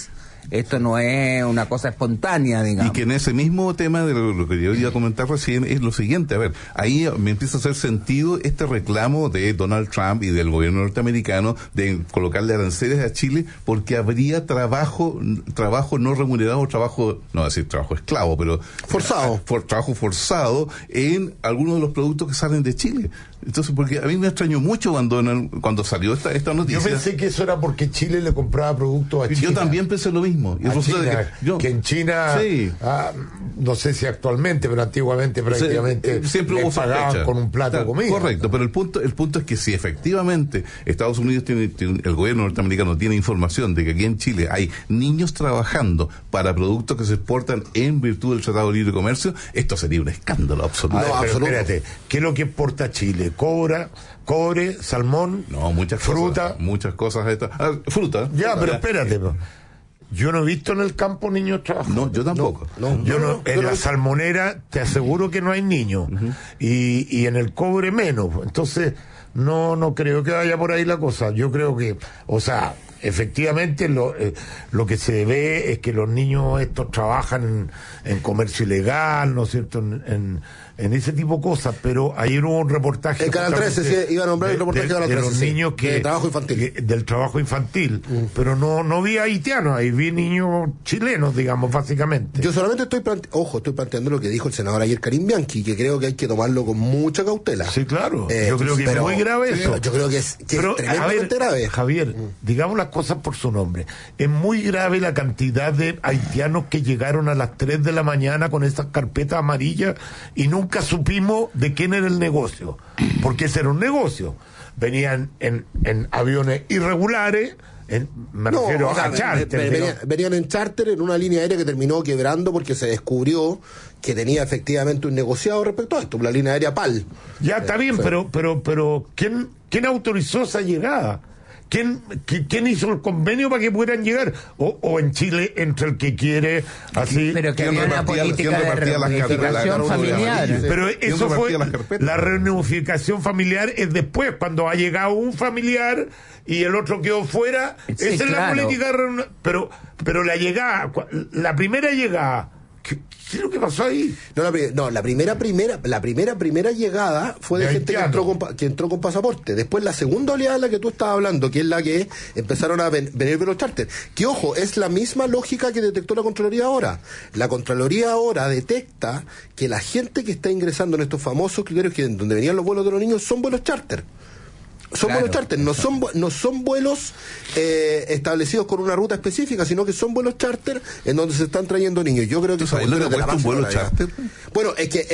Speaker 3: Esto no es una cosa espontánea, digamos.
Speaker 4: Y que en ese mismo tema de lo que yo iba a comentar recién es lo siguiente, a ver, ahí me empieza a hacer sentido este reclamo de Donald Trump y del gobierno norteamericano de colocarle aranceles a Chile porque habría trabajo no remunerado, trabajo, no voy a decir trabajo esclavo, pero trabajo forzado en algunos de los productos que salen de Chile. Entonces, porque a mí me extrañó mucho cuando salió esta noticia.
Speaker 2: Yo pensé que eso era porque Chile le compraba productos a China.
Speaker 4: Yo también pensé lo mismo. Y
Speaker 2: que en China, sí. No sé si actualmente, pero antiguamente prácticamente
Speaker 4: siempre hubo
Speaker 2: pagaban con un plato de comida.
Speaker 4: Correcto, pero el punto es que si efectivamente Estados Unidos el gobierno norteamericano tiene información de que aquí en Chile hay niños trabajando para productos que se exportan en virtud del Tratado de Libre Comercio, esto sería un escándalo absoluto.
Speaker 2: Pero espérate, ¿qué es lo que exporta Chile? Cobre, salmón, fruta.
Speaker 4: Muchas cosas. Fruta.
Speaker 2: Ya, pero espérate. Yo no he visto en el campo niños trabajando.
Speaker 4: No, yo tampoco.
Speaker 2: En la salmonera te aseguro que no hay niños. Y en el cobre menos. Entonces, no creo que vaya por ahí la cosa. Yo creo que, efectivamente lo que se ve es que los niños estos trabajan en comercio ilegal, ¿no es cierto?, en ese tipo de cosas, pero ayer hubo un reportaje
Speaker 5: el Canal 13 iba a nombrar el reportaje de
Speaker 2: los niños
Speaker 5: del trabajo infantil,
Speaker 2: del trabajo infantil, pero no vi haitianos, ahí vi niños chilenos, digamos, básicamente.
Speaker 5: Yo solamente estoy planteando lo que dijo el senador ayer, Karim Bianchi, que creo que hay que tomarlo con mucha cautela.
Speaker 2: Sí, claro, yo creo que es muy grave eso.
Speaker 5: Yo creo que es tremendamente grave.
Speaker 2: Javier, digamos las cosas por su nombre. Es muy grave la cantidad de haitianos que llegaron a las 3 de la mañana con esas carpetas amarillas y nunca supimos de quién era el negocio, porque ese era un negocio. Venían en aviones irregulares, refiero a charter.
Speaker 5: Venían en charter en una línea aérea que terminó quebrando porque se descubrió que tenía efectivamente un negociado respecto a esto, la línea aérea PAL.
Speaker 2: Ya está bien, pero ¿quién autorizó esa llegada? ¿Quién hizo el convenio para que pudieran llegar? O en Chile, entre el que quiere, así...
Speaker 3: Pero que había una política de reunificación familiar.
Speaker 2: Pero eso fue... La reunificación familiar es después, cuando ha llegado un familiar y el otro quedó fuera. Sí, esa es la política de pero la llegada, la primera llegada... ¿Qué es lo que pasó ahí?
Speaker 5: La primera llegada fue de gente que entró con pasaporte. Después la segunda oleada, la que tú estabas hablando, que es la que empezaron a venir de los charters. Que ojo, es la misma lógica que detectó la Contraloría ahora. La Contraloría ahora detecta que la gente que está ingresando en estos famosos criterios donde venían los vuelos de los niños son vuelos charter. Son vuelos charter, no son vuelos establecidos con una ruta específica, sino que son vuelos charter en donde se están trayendo niños. Yo creo que
Speaker 4: eso es un vuelo charter.
Speaker 5: Bueno,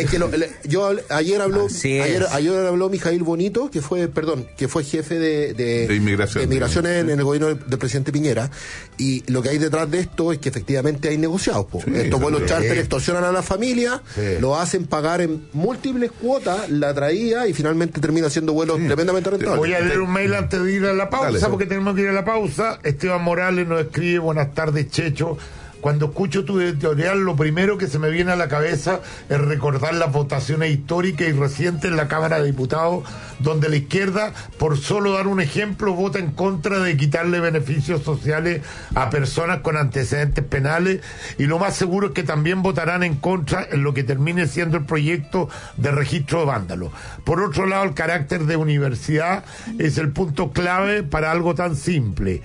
Speaker 5: ayer habló Mijail Bonito, que fue jefe de inmigración en el gobierno del presidente Piñera, y lo que hay detrás de esto es que efectivamente hay negociados. Estos vuelos charter extorsionan a la familia, lo hacen pagar en múltiples cuotas la traída y finalmente termina siendo vuelos tremendamente rentables.
Speaker 2: Voy a leer un mail antes de ir a la pausa, porque tenemos que ir a la pausa. Esteban Morales nos escribe: buenas tardes, Checho. Cuando escucho tu editorial, lo primero que se me viene a la cabeza es recordar las votaciones históricas y recientes en la Cámara de Diputados, donde la izquierda, por solo dar un ejemplo, vota en contra de quitarle beneficios sociales a personas con antecedentes penales, y lo más seguro es que también votarán en contra en lo que termine siendo el proyecto de registro de vándalos. Por otro lado, el carácter de universidad es el punto clave para algo tan simple.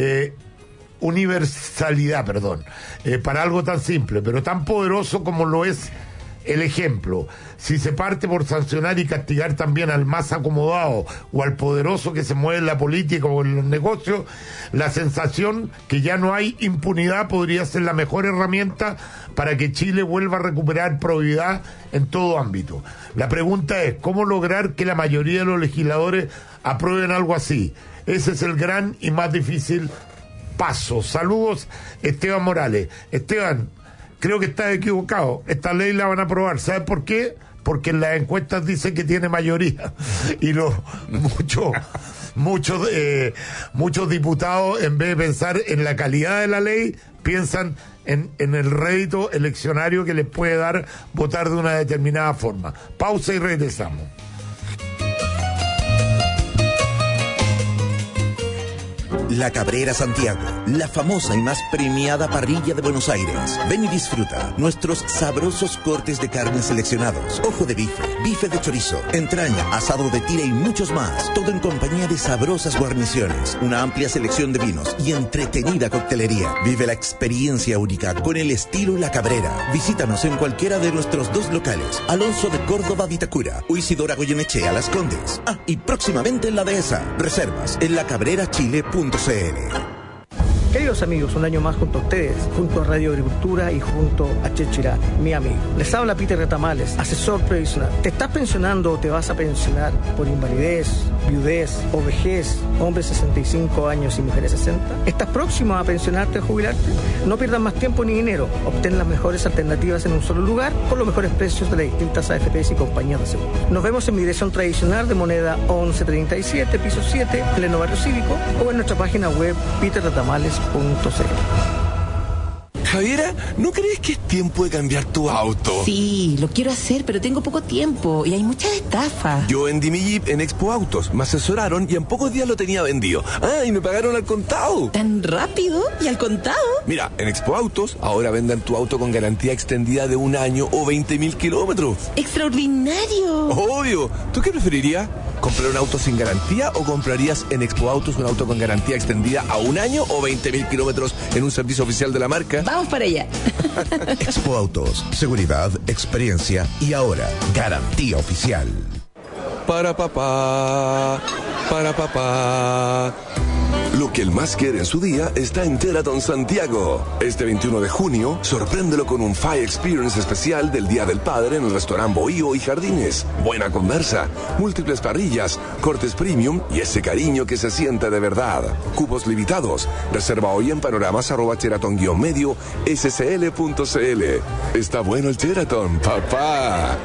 Speaker 2: Para algo tan simple, pero tan poderoso como lo es el ejemplo. Si se parte por sancionar y castigar también al más acomodado o al poderoso que se mueve en la política o en los negocios, la sensación que ya no hay impunidad podría ser la mejor herramienta para que Chile vuelva a recuperar probidad en todo ámbito. La pregunta es, ¿cómo lograr que la mayoría de los legisladores aprueben algo así? Ese es el gran y más difícil paso. Saludos, Esteban Morales. Esteban, creo que estás equivocado. Esta ley la van a aprobar. ¿Sabes por qué? Porque en las encuestas dice que tiene mayoría. Y muchos diputados, en vez de pensar en la calidad de la ley, piensan en el rédito eleccionario que les puede dar votar de una determinada forma. Pausa y regresamos.
Speaker 8: La Cabrera Santiago, la famosa y más premiada parrilla de Buenos Aires. Ven y disfruta nuestros sabrosos cortes de carne seleccionados, ojo de bife, bife de chorizo, entraña, asado de tira y muchos más. Todo en compañía de sabrosas guarniciones, una amplia selección de vinos y entretenida coctelería. Vive la experiencia única con el estilo La Cabrera. Visítanos en cualquiera de nuestros 2 locales, Alonso de Córdoba Vitacura o Isidora Goyenechea Las Condes. Y próximamente en la Dehesa. Reservas en lacabrerachile.cl.
Speaker 14: Queridos amigos, un año más junto a ustedes, junto a Radio Agricultura y junto a Chechirá, mi amigo. Les habla Peter Retamales, asesor previsional. ¿Te estás pensionando o te vas a pensionar por invalidez, viudez o vejez, hombres 65 años y mujeres 60? ¿Estás próximo a pensionarte o jubilarte? No pierdas más tiempo ni dinero. Obtén las mejores alternativas en un solo lugar con los mejores precios de las distintas AFPs y compañías de seguro. Nos vemos en mi dirección tradicional de moneda 1137, piso 7, pleno barrio cívico, o en nuestra página web peterretamales.cl.
Speaker 15: Javiera, ¿no crees que es tiempo de cambiar tu auto?
Speaker 16: Sí, lo quiero hacer, pero tengo poco tiempo y hay muchas estafas.
Speaker 15: Yo vendí mi Jeep en Expo Autos, me asesoraron y en pocos días lo tenía vendido. Y me pagaron al contado.
Speaker 16: ¿Tan rápido? ¿Y al contado?
Speaker 15: Mira, en Expo Autos ahora venden tu auto con garantía extendida de 1 año o 20.000 kilómetros.
Speaker 16: ¡Extraordinario!
Speaker 15: Obvio. ¿Tú qué preferirías? ¿Comprar un auto sin garantía o comprarías en Expo Autos un auto con garantía extendida a 1 año o 20.000 kilómetros en un servicio oficial de la marca?
Speaker 16: Vamos para allá.
Speaker 8: Expo Autos, seguridad, experiencia y ahora garantía oficial.
Speaker 15: Para papá.
Speaker 1: Lo que él más quiere en su día está en Teraton Santiago. Este 21 de junio, sorpréndelo con un Fire Experience especial del Día del Padre en el restaurante Bohío y Jardines. Buena conversa, múltiples parrillas, cortes premium y ese cariño que se siente de verdad. Cupos limitados. Reserva hoy en panoramas@Teraton-medio scl.cl. Está bueno el Teraton, papá.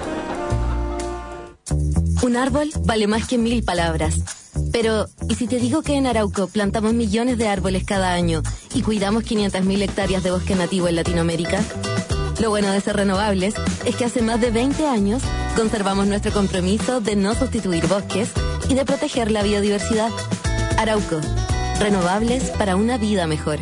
Speaker 12: Un árbol vale más que 1000 palabras. Pero, ¿y si te digo que en Arauco plantamos millones de árboles cada año y cuidamos 500.000 hectáreas de bosque nativo en Latinoamérica? Lo bueno de ser renovables es que hace más de 20 años conservamos nuestro compromiso de no sustituir bosques y de proteger la biodiversidad. Arauco, renovables para una vida mejor.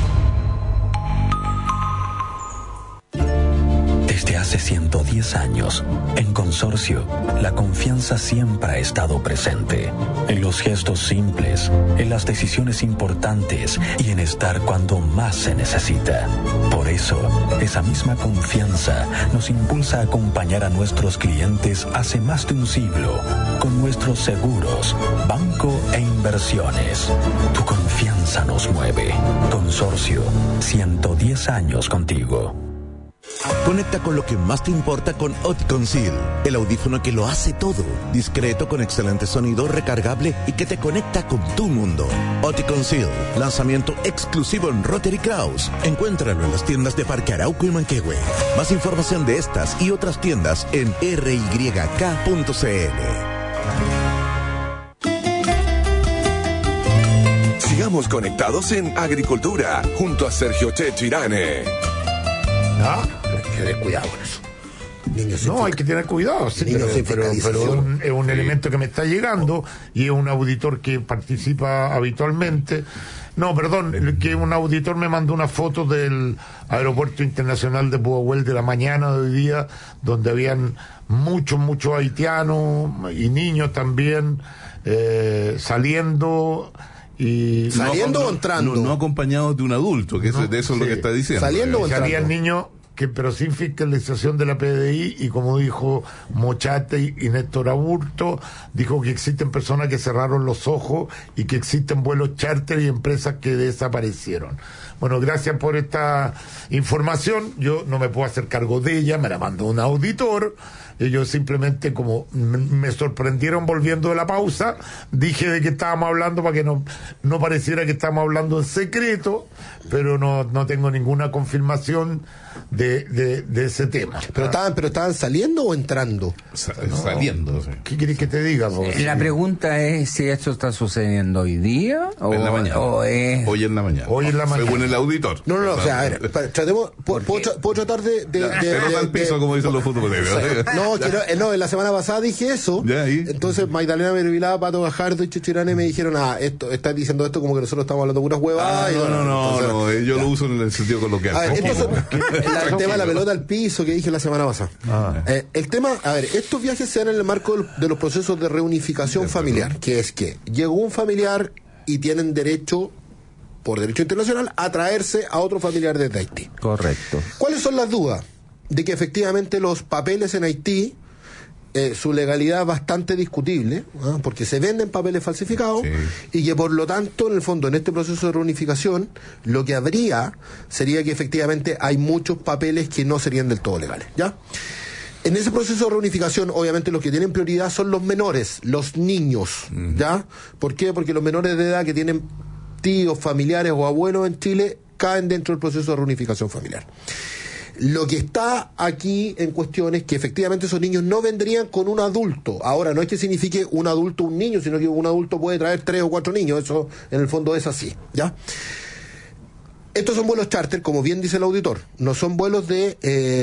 Speaker 17: Desde hace 110 años, en Consorcio, la confianza siempre ha estado presente. En los gestos simples, en las decisiones importantes y en estar cuando más se necesita. Por eso, esa misma confianza nos impulsa a acompañar a nuestros clientes hace más de un siglo con nuestros seguros, banco e inversiones. Tu confianza nos mueve. Consorcio, 110 años contigo.
Speaker 8: Conecta con lo que más te importa con Oticon Seal, el audífono que lo hace todo, discreto con excelente sonido, recargable y que te conecta con tu mundo. Oticon Seal, lanzamiento exclusivo en Rotary Kraus. Encuéntralo en las tiendas de Parque Arauco y Manquehue. Más información de estas y otras tiendas en ryk.cl.
Speaker 1: Sigamos conectados en Agricultura junto a Sergio Chechirane.
Speaker 2: Hay que tener cuidado con eso. Hay que tener cuidado, sí, pero es un elemento que me está llegando y es un auditor que participa habitualmente. Que un auditor me mandó una foto del Aeropuerto Internacional de Pudahuel de la mañana de hoy día, donde habían muchos haitianos y niños también saliendo.
Speaker 5: ¿Saliendo o entrando?
Speaker 4: No acompañados de un adulto, que de eso es lo que está diciendo.
Speaker 5: ¿Saliendo o entrando?
Speaker 2: Salían niños pero sin fiscalización de la PDI, y como dijo Mochate y Néstor Aburto, dijo que existen personas que cerraron los ojos y que existen vuelos charter y empresas que desaparecieron. Bueno, gracias por esta información. Yo no me puedo hacer cargo de ella, me la mandó un auditor. Yo simplemente, como me sorprendieron volviendo de la pausa, dije de qué estábamos hablando para que no pareciera que estábamos hablando en secreto, pero no tengo ninguna confirmación de de ese tema.
Speaker 5: ¿Pero estaban saliendo o entrando?
Speaker 4: Saliendo. Sí.
Speaker 2: ¿Qué querés que te diga?
Speaker 3: La pregunta es si esto está sucediendo hoy día o
Speaker 4: en la mañana. Hoy en la mañana.
Speaker 2: Hoy en la mañana.
Speaker 4: Según el auditor.
Speaker 5: No, o sea, a ver, tratemos, puedo tratar de
Speaker 4: al piso, como dicen los futboleros.
Speaker 5: No, en la semana pasada dije eso. Entonces Magdalena Mervilá, Pato Gajardo y Chichirane me dijeron, estás diciendo esto como que nosotros estamos hablando puras huevadas.
Speaker 4: No, yo lo uso en el sentido coloquial.
Speaker 5: A ver, el tema de la pelota al piso que dije la semana pasada. El tema, a ver, estos viajes se dan en el marco de los procesos de reunificación familiar, que es que llegó un familiar y tienen derecho, por derecho internacional, a traerse a otro familiar desde Haití.
Speaker 3: Correcto.
Speaker 5: ¿Cuáles son las dudas? De que efectivamente los papeles en Haití, su legalidad es bastante discutible, porque se venden papeles falsificados, y que por lo tanto, en el fondo, en este proceso de reunificación, lo que habría sería que efectivamente hay muchos papeles que no serían del todo legales, ¿ya? En ese proceso de reunificación, obviamente, los que tienen prioridad son los menores, los niños, ¿ya? ¿Por qué? Porque los menores de edad que tienen tíos, familiares o abuelos en Chile caen dentro del proceso de reunificación familiar. Lo que está aquí en cuestión es que efectivamente esos niños no vendrían con un adulto. Ahora, no es que signifique un adulto un niño, sino que un adulto puede traer 3 o 4 niños. Eso en el fondo es así, ¿ya? Estos son vuelos charter, como bien dice el auditor. No son vuelos de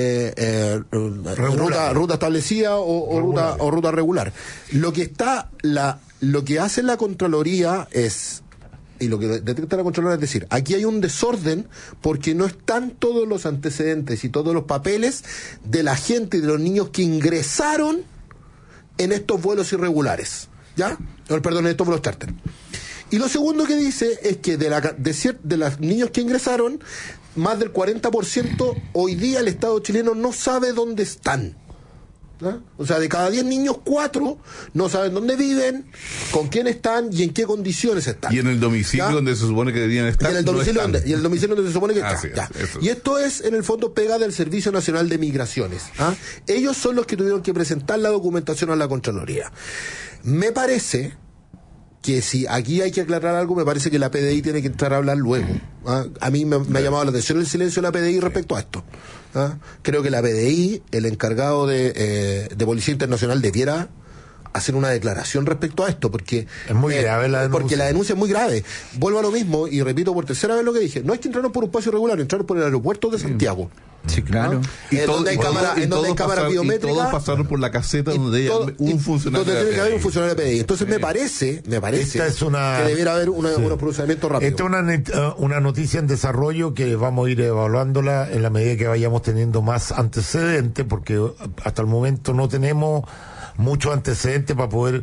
Speaker 5: ruta establecida o ruta regular. Lo que hace la Contraloría es, y lo que detecta la Contraloría es decir, aquí hay un desorden porque no están todos los antecedentes y todos los papeles de la gente y de los niños que ingresaron en estos vuelos irregulares, ¿ya? Perdón, en estos vuelos charter. Y lo segundo que dice es que de los niños que ingresaron, más del 40% hoy día el Estado chileno no sabe dónde están. ¿No? O sea, de cada 10 niños, 4 no saben dónde viven, con quién están y en qué condiciones están.
Speaker 4: Y en el domicilio donde se supone que deberían estar.
Speaker 5: Y el domicilio donde se supone que están. Y esto es, en el fondo, pega del Servicio Nacional de Migraciones. Ellos son los que tuvieron que presentar la documentación a la Contraloría. Me parece que si aquí hay que aclarar algo, me parece que la PDI tiene que entrar a hablar luego. A mí me ha llamado la atención el silencio de la PDI respecto a esto. Creo que la PDI, el encargado de Policía Internacional, debiera hacer una declaración respecto a esto, porque
Speaker 2: es muy grave la denuncia.
Speaker 5: Porque la denuncia es muy grave. Vuelvo a lo mismo y repito por tercera vez lo que dije. No hay que entrarnos por un espacio regular, entrar por el aeropuerto de Santiago.
Speaker 3: Sí, claro.
Speaker 5: Donde hay cámaras biométricas.
Speaker 4: Y todos pasaron por la caseta donde hay un funcionario.
Speaker 5: Donde tiene que haber un funcionario de PDI. Entonces me parece que debiera haber un procedimiento rápido.
Speaker 2: Esta es una noticia en desarrollo que vamos a ir evaluándola en la medida que vayamos teniendo más antecedentes, porque hasta el momento no tenemos muchos antecedentes para poder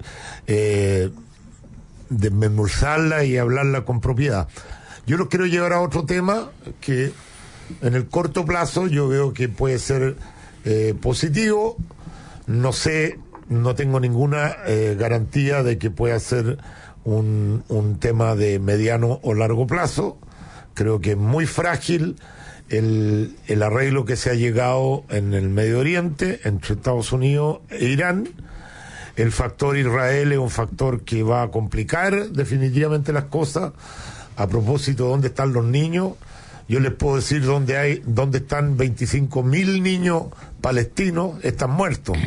Speaker 2: desmenuzarla y hablarla con propiedad. Yo los quiero llevar a otro tema que en el corto plazo yo veo que puede ser positivo. No sé, no tengo ninguna garantía de que pueda ser un tema de mediano o largo plazo. Creo que es muy frágil el arreglo que se ha llegado en el Medio Oriente entre Estados Unidos e Irán. El factor Israel es un factor que va a complicar definitivamente las cosas. A propósito de dónde están los niños, yo les puedo decir dónde están 25.000 niños palestinos, están muertos.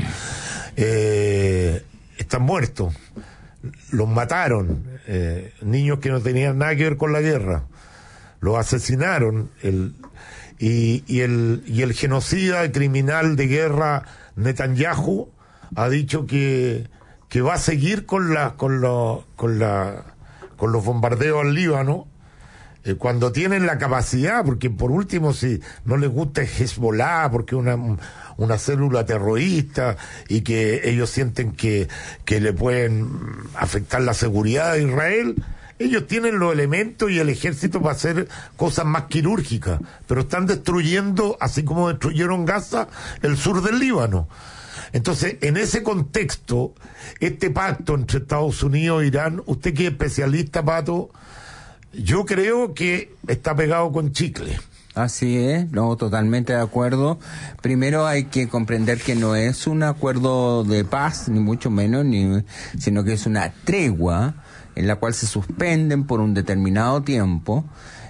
Speaker 2: Están muertos. Los mataron. Niños que no tenían nada que ver con la guerra. Los asesinaron. Y el genocida, el criminal de guerra Netanyahu ha dicho que va a seguir con los bombardeos al Líbano cuando tienen la capacidad, porque por último si no les gusta Hezbollah porque es una célula terrorista y que ellos sienten que le pueden afectar la seguridad de Israel, ellos tienen los elementos y el ejército para hacer cosas más quirúrgicas, pero están destruyendo, así como destruyeron Gaza, el sur del Líbano. Entonces, en ese contexto, este pacto entre Estados Unidos e Irán, usted que es especialista, Pato, yo creo que está pegado con chicle.
Speaker 3: Así es, no, totalmente de acuerdo. Primero hay que comprender que no es un acuerdo de paz, ni mucho menos, sino que es una tregua en la cual se suspenden por un determinado tiempo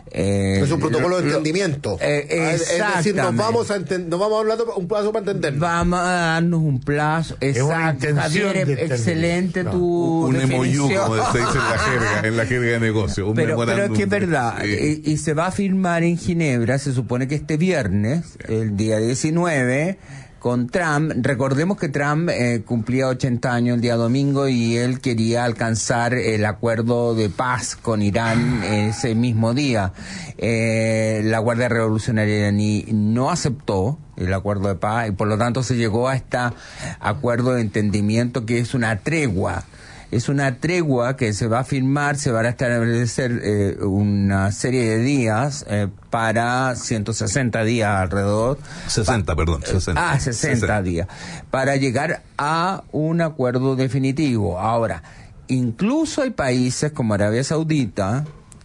Speaker 5: Es un protocolo de entendimiento. Es decir, nos vamos a hablar un plazo para entendernos.
Speaker 3: Vamos a darnos un plazo. Exacto. Javier, excelente tu
Speaker 4: un
Speaker 3: definición.
Speaker 4: MOU, como se dice en la jerga de negocio.
Speaker 3: Pero es que es verdad. Y se va a firmar en Ginebra, se supone que este viernes, el día 19, con Trump. Recordemos que Trump cumplía 80 años el día domingo y él quería alcanzar el acuerdo de paz con Irán ese mismo día. La Guardia Revolucionaria iraní no aceptó el acuerdo de paz y por lo tanto se llegó a este acuerdo de entendimiento que es una tregua. Es una tregua que se va a firmar, se van a establecer una serie de días para 160 días alrededor.
Speaker 4: 60
Speaker 3: días. Para llegar a un acuerdo definitivo. Ahora, incluso hay países como Arabia Saudita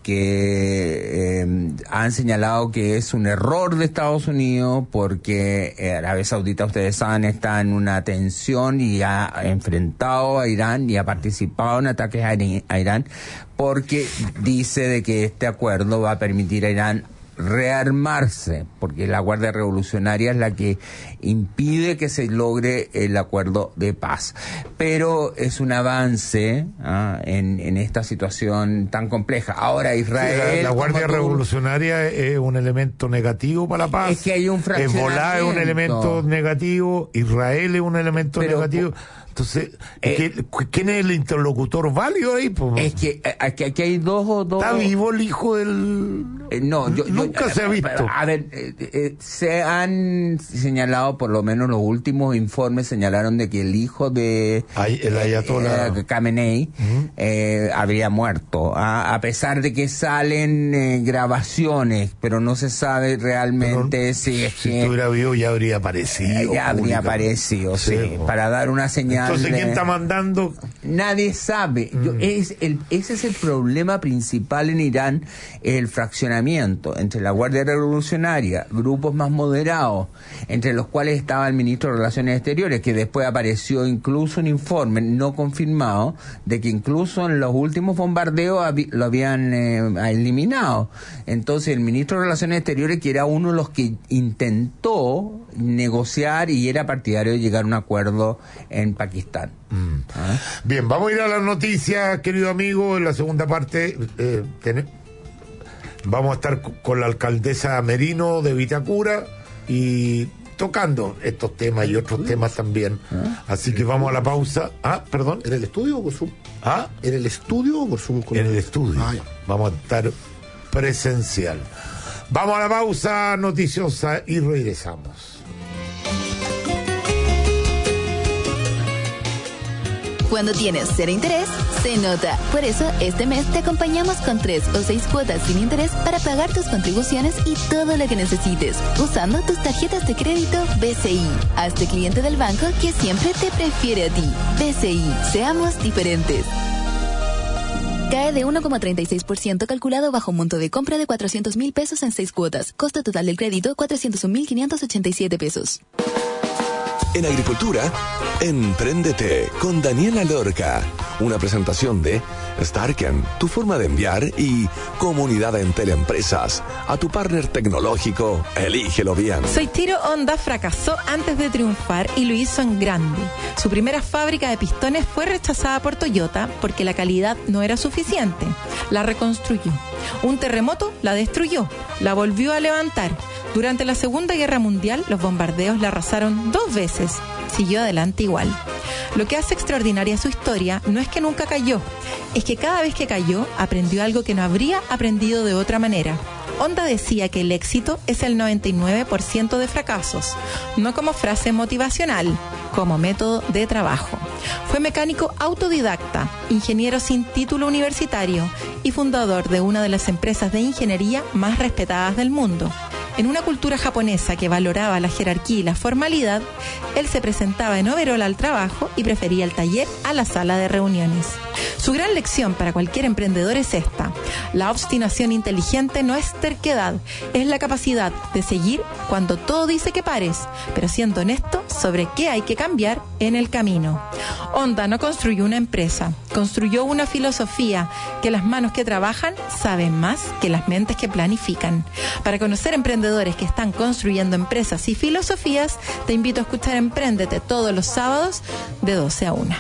Speaker 3: que han señalado que es un error de Estados Unidos porque Arabia Saudita, ustedes saben, está en una tensión y ha enfrentado a Irán y ha participado en ataques a Irán porque dice de que este acuerdo va a permitir a Irán rearmarse, porque la Guardia Revolucionaria es la que impide que se logre el acuerdo de paz. Pero es un avance en esta situación tan compleja. Ahora Israel...
Speaker 2: Sí, la Guardia Revolucionaria es un elemento negativo para la paz.
Speaker 3: Es que hay un fraccionamiento.
Speaker 2: Hezbolá es un elemento negativo, Israel es un elemento negativo. Entonces, ¿quién es el interlocutor válido ahí?
Speaker 3: Es que aquí hay dos...
Speaker 2: ¿Está vivo el hijo del...? Nunca se ha visto.
Speaker 3: A ver, se han señalado, por lo menos los últimos informes señalaron de que el hijo de
Speaker 2: el ayatollah
Speaker 3: Khamenei habría muerto, a pesar de que salen grabaciones, pero no se sabe realmente si es que...
Speaker 2: Si estuviera vivo ya habría aparecido.
Speaker 3: Ya habría aparecido, sí, para dar una señal.
Speaker 2: Entonces, ¿quién está mandando?
Speaker 3: Nadie sabe. Ese es el problema principal en Irán, el fraccionamiento entre la Guardia Revolucionaria, grupos más moderados, entre los cuales estaba el ministro de Relaciones Exteriores, que después apareció incluso un informe no confirmado de que incluso en los últimos bombardeos lo habían eliminado. Entonces el ministro de Relaciones Exteriores, que era uno de los que intentó negociar y era partidario de llegar a un acuerdo en Pakistán.
Speaker 2: Bien, vamos a ir a las noticias, querido amigo. En la segunda parte vamos a estar con la alcaldesa Merino de Vitacura y tocando estos temas y otros temas también. Así que vamos a la pausa. Perdón.
Speaker 5: ¿En el estudio o por Zoom? ¿En el estudio o por Zoom?
Speaker 2: En el estudio. Vamos a estar presencial. Vamos a la pausa noticiosa y regresamos.
Speaker 12: Cuando tienes cero interés, se nota. Por eso, este mes te acompañamos con 3 o 6 cuotas sin interés para pagar tus contribuciones y todo lo que necesites, usando tus tarjetas de crédito BCI. Hazte cliente del banco que siempre te prefiere a ti. BCI, seamos diferentes. Cae de 1,36% calculado bajo un monto de compra de 400,000 pesos en 6 cuotas. Costo total del crédito, 401,587 pesos.
Speaker 1: En Agricultura, Empréndete con Daniela Lorca. Una presentación de Starken, tu forma de enviar, y Comunidad en Teleempresas. A tu partner tecnológico, elígelo bien.
Speaker 18: Soichiro Honda fracasó antes de triunfar y lo hizo en grande. Su primera fábrica de pistones fue rechazada por Toyota porque la calidad no era suficiente. La reconstruyó. Un terremoto la destruyó, la volvió a levantar. Durante la Segunda Guerra Mundial, los bombardeos la arrasaron 2 veces. Siguió adelante igual. Lo que hace extraordinaria su historia no es que nunca cayó, es que cada vez que cayó aprendió algo que no habría aprendido de otra manera. Honda decía que el éxito es el 99% de fracasos, no como frase motivacional, como método de trabajo. Fue mecánico autodidacta, ingeniero sin título universitario y fundador de una de las empresas de ingeniería más respetadas del mundo. En una cultura japonesa que valoraba la jerarquía y la formalidad, él se presentaba en overol al trabajo y prefería el taller a la sala de reuniones. Su gran lección para cualquier emprendedor es esta: la obstinación inteligente no es terquedad, es la capacidad de seguir cuando todo dice que pares, pero siendo honesto sobre qué hay que cambiar en el camino. Honda no construyó una empresa, construyó una filosofía, que las manos que trabajan saben más que las mentes que planifican. Para conocer emprendedores que están construyendo empresas y filosofías, te invito a escuchar Empréndete todos los sábados de 12 a 1.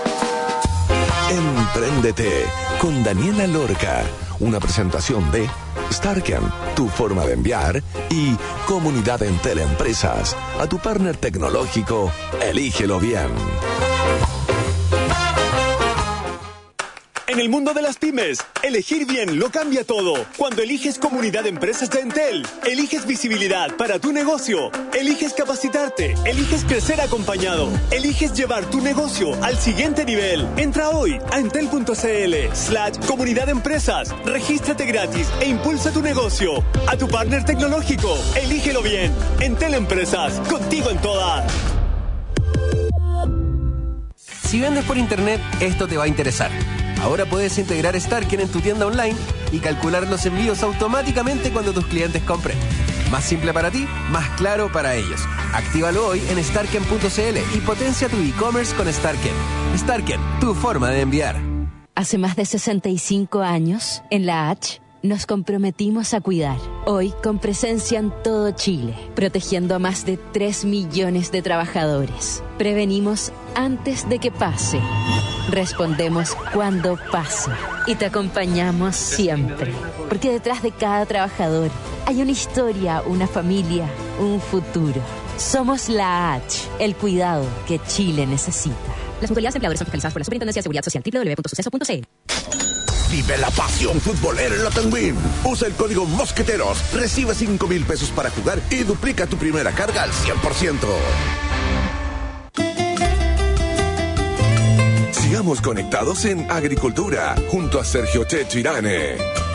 Speaker 1: Empréndete con Daniela Lorca, una presentación de Starken, tu forma de enviar, y Comunidad Entel Empresas. A tu partner tecnológico, elígelo bien.
Speaker 19: En el mundo de las pymes, elegir bien lo cambia todo. Cuando eliges Comunidad de Empresas de Entel, eliges visibilidad para tu negocio, eliges capacitarte, eliges crecer acompañado, eliges llevar tu negocio al siguiente nivel. Entra hoy a entel.cl/Comunidad de Empresas, regístrate gratis e impulsa tu negocio. A tu partner tecnológico, elígelo bien. Entel Empresas, contigo en todas.
Speaker 20: Si vendes por internet, esto te va a interesar. Ahora puedes integrar Starken en tu tienda online y calcular los envíos automáticamente cuando tus clientes compren. Más simple para ti, más claro para ellos. Actívalo hoy en starken.cl y potencia tu e-commerce con Starken. Starken, tu forma de enviar.
Speaker 21: Hace más de 65 años, en la H, nos comprometimos a cuidar. Hoy, con presencia en todo Chile, protegiendo a más de 3 millones de trabajadores. Prevenimos antes de que pase. Respondemos cuando pasa. Y te acompañamos siempre. Porque detrás de cada trabajador hay una historia, una familia, un futuro. Somos la H, el cuidado que Chile necesita.
Speaker 22: Las mutualidades empleadores son fiscalizadas por la Superintendencia de Seguridad Social. www.suceso.cl.
Speaker 8: Vive la pasión futbolera en la Penguin. Usa el código Mosqueteros, recibe 5,000 pesos para jugar y duplica tu primera carga al 100%.
Speaker 1: Sigamos conectados en Agricultura, junto a Sergio Checho Irane.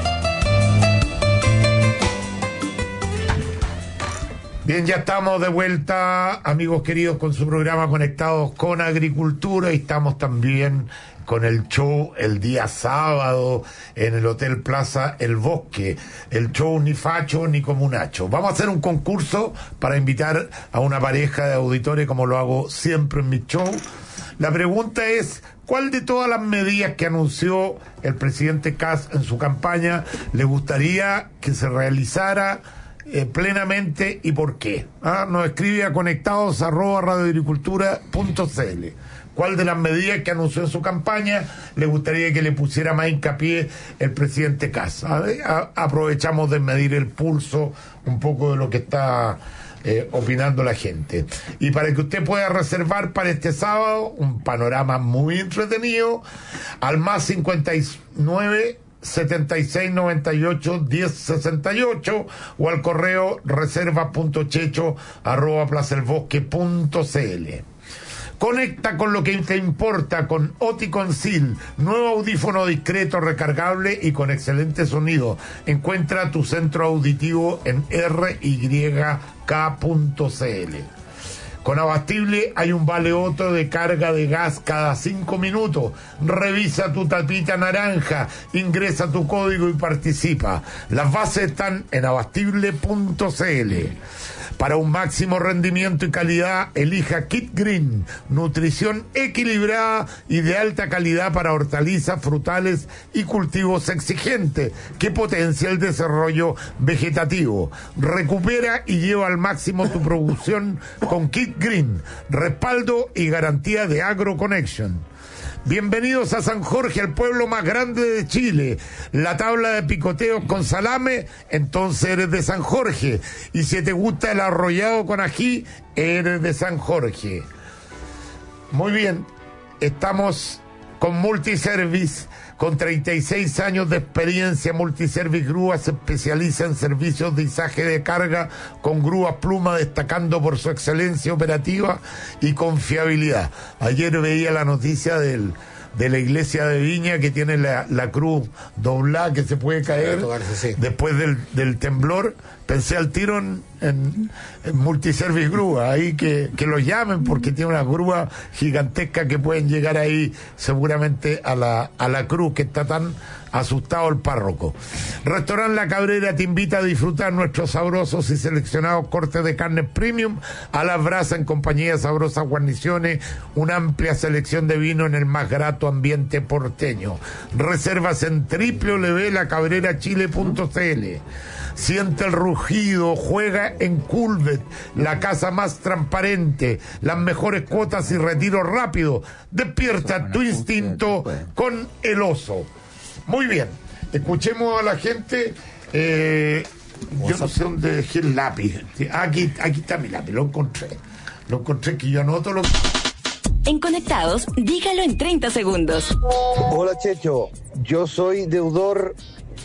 Speaker 2: Bien, ya estamos de vuelta, amigos queridos, con su programa Conectados con Agricultura, y estamos también con el show el día sábado en el Hotel Plaza El Bosque, el show ni facho ni comunacho. Vamos a hacer un concurso para invitar a una pareja de auditores, como lo hago siempre en mi show. La pregunta es: ¿cuál de todas las medidas que anunció el presidente Kast en su campaña le gustaría que se realizara plenamente y por qué? Nos escribe a conectados@radioagricultura.cl. ¿Cuál de las medidas que anunció en su campaña le gustaría que le pusiera más hincapié el presidente Kast? Aprovechamos de medir el pulso un poco de lo que está opinando la gente. Y para que usted pueda reservar para este sábado un panorama muy entretenido, al más 59 76 98 10 68 o al correo reserva.checho@plazaelbosque.cl. Conecta con lo que te importa con Oticon-Sil, nuevo audífono discreto, recargable y con excelente sonido. Encuentra tu centro auditivo en ryk.cl. Con Abastible hay un vale otro de carga de gas cada 5 minutos. Revisa tu tapita naranja, ingresa tu código y participa. Las bases están en abastible.cl. Para un máximo rendimiento y calidad, elija Kit Green, nutrición equilibrada y de alta calidad para hortalizas, frutales y cultivos exigentes, que potencia el desarrollo vegetativo. Recupera y lleva al máximo tu producción con Kit Green, respaldo y garantía de AgroConnection. Bienvenidos a San Jorge, el pueblo más grande de Chile. La tabla de picoteos con salame, entonces eres de San Jorge. Y si te gusta el arrollado con ají, eres de San Jorge. Muy bien, estamos con Multiservice. Con 36 años de experiencia, Multiservice Grúa se especializa en servicios de izaje de carga con grúas Pluma, destacando por su excelencia operativa y confiabilidad. Ayer veía la noticia de la iglesia de Viña, que tiene la cruz doblada, que se puede caer después del temblor. Pensé al tiro en Multiservice Grúa, ahí que lo llamen, porque tiene una grúa gigantesca que pueden llegar ahí seguramente a la cruz, que está tan asustado el párroco. Restaurante La Cabrera te invita a disfrutar nuestros sabrosos y seleccionados cortes de carne premium a las brasas en compañía de sabrosas guarniciones, una amplia selección de vino en el más grato ambiente porteño. Reservas en www.lacabrerachile.cl. Siente el rugido, juega en Culvet, la casa más transparente, las mejores cuotas y retiro rápido. Despierta tu instinto con el oso. Muy bien, escuchemos a la gente. Yo no sé dónde dejé el lápiz. Aquí está mi lápiz, lo encontré que yo anoto lo.
Speaker 13: En Conectados, dígalo en 30 segundos.
Speaker 6: Hola Checho, yo soy deudor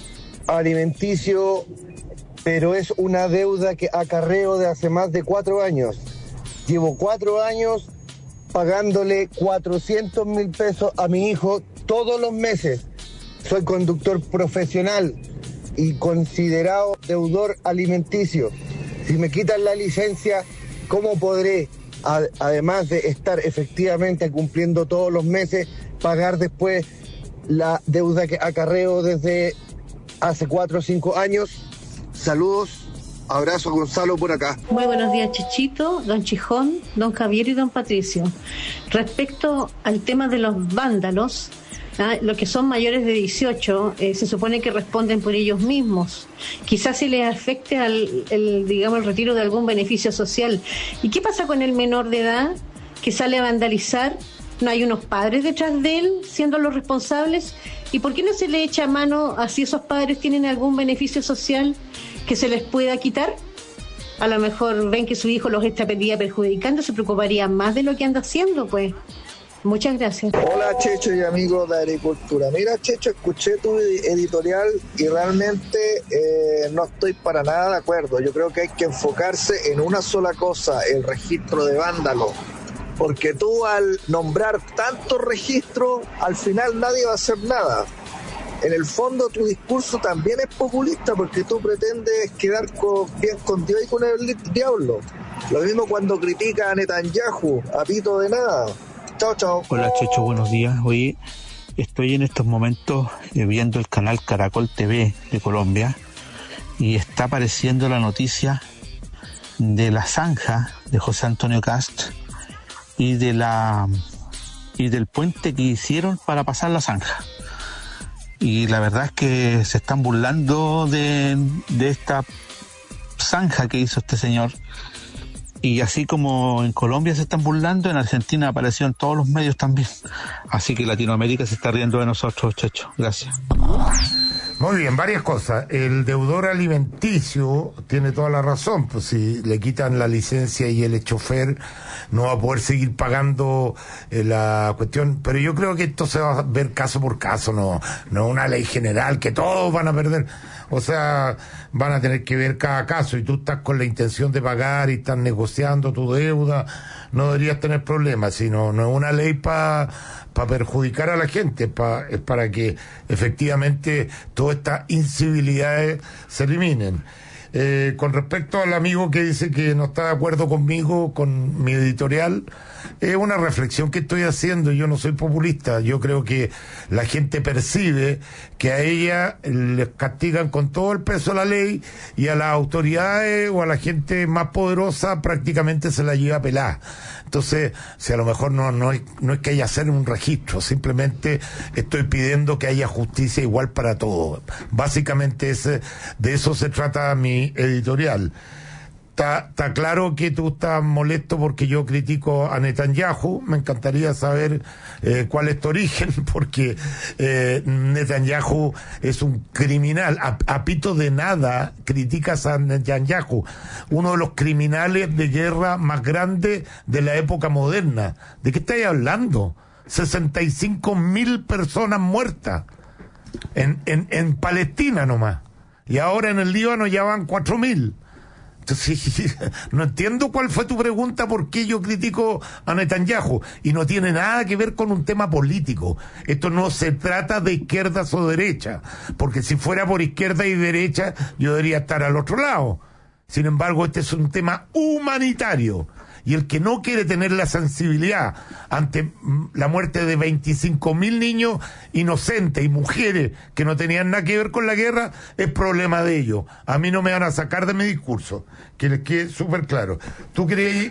Speaker 6: alimenticio, pero es una deuda que acarreo de hace más de 4 años. Llevo 4 años pagándole 400.000 pesos a mi hijo todos los meses. Soy conductor profesional y considerado deudor alimenticio. Si me quitan la licencia, ¿cómo podré, además de estar efectivamente cumpliendo todos los meses, pagar después la deuda que acarreo desde hace 4 o 5 años? Saludos, abrazo, Gonzalo por acá.
Speaker 7: Muy buenos días, Chichito, don Chijón, don Javier y don Patricio. Respecto al tema de los vándalos, los que son mayores de 18 se supone que responden por ellos mismos. Quizás se les afecte el retiro de algún beneficio social. ¿Y qué pasa con el menor de edad que sale a vandalizar? ¿No hay unos padres detrás de él siendo los responsables? ¿Y por qué no se le echa mano a si esos padres tienen algún beneficio social que se les pueda quitar? A lo mejor ven que su hijo los está perjudicando, se preocuparía más de lo que anda haciendo, pues. Muchas gracias.
Speaker 6: Hola Checho y amigos de Agricultura. Mira Checho, escuché tu editorial y realmente no estoy para nada de acuerdo. Yo creo que hay que enfocarse en una sola cosa, el registro de vándalos. Porque tú al nombrar tantos registros, al final nadie va a hacer nada. En el fondo tu discurso también es populista porque tú pretendes quedar bien con Dios y con el diablo. Lo mismo cuando critica a Netanyahu, a pito de nada. Chao, chao.
Speaker 23: Hola Checho, buenos días. Hoy estoy en estos momentos viendo el canal Caracol TV de Colombia y está apareciendo la noticia de la zanja de José Antonio Cast y del puente que hicieron para pasar la zanja. Y la verdad es que se están burlando de esta zanja que hizo este señor. Y así como en Colombia se están burlando, en Argentina apareció en todos los medios también. Así que Latinoamérica se está riendo de nosotros, Checho. Gracias.
Speaker 2: Muy bien, varias cosas. El deudor alimenticio tiene toda la razón. Pues si le quitan la licencia y el chofer no va a poder seguir pagando la cuestión. Pero yo creo que esto se va a ver caso por caso, no una ley general que todos van a perder. O sea, van a tener que ver cada caso y tú estás con la intención de pagar y estás negociando tu deuda, no deberías tener problemas, sino no es una ley para perjudicar a la gente, es para que efectivamente todas estas incivilidades se eliminen. Con respecto al amigo que dice que no está de acuerdo conmigo, con mi editorial, es una reflexión que estoy haciendo. Yo no soy populista, yo creo que la gente percibe que a ella les castigan con todo el peso de la ley y a las autoridades o a la gente más poderosa prácticamente se la lleva pelada. Entonces, si a lo mejor no es que haya hacer un registro, simplemente estoy pidiendo que haya justicia igual para todos. Básicamente de eso se trata mi editorial. Está claro que tú estás molesto porque yo critico a Netanyahu. Me encantaría saber cuál es tu origen, porque Netanyahu es un criminal. A pito de nada criticas a Netanyahu, uno de los criminales de guerra más grandes de la época moderna. ¿De qué estáis hablando? 65.000 personas muertas en Palestina nomás. Y ahora en el Líbano ya van 4.000. Entonces, no entiendo cuál fue tu pregunta, por qué yo critico a Netanyahu. Y no tiene nada que ver con un tema político. Esto no se trata de izquierdas o derechas, porque si fuera por izquierda y derecha, yo debería estar al otro lado. Sin embargo, este es un tema humanitario. y el que no quiere tener la sensibilidad ante la muerte de 25.000 niños inocentes y mujeres que no tenían nada que ver con la guerra, es problema de ellos. A mí no me van a sacar de mi discurso, que les quede súper claro. ¿Tú querías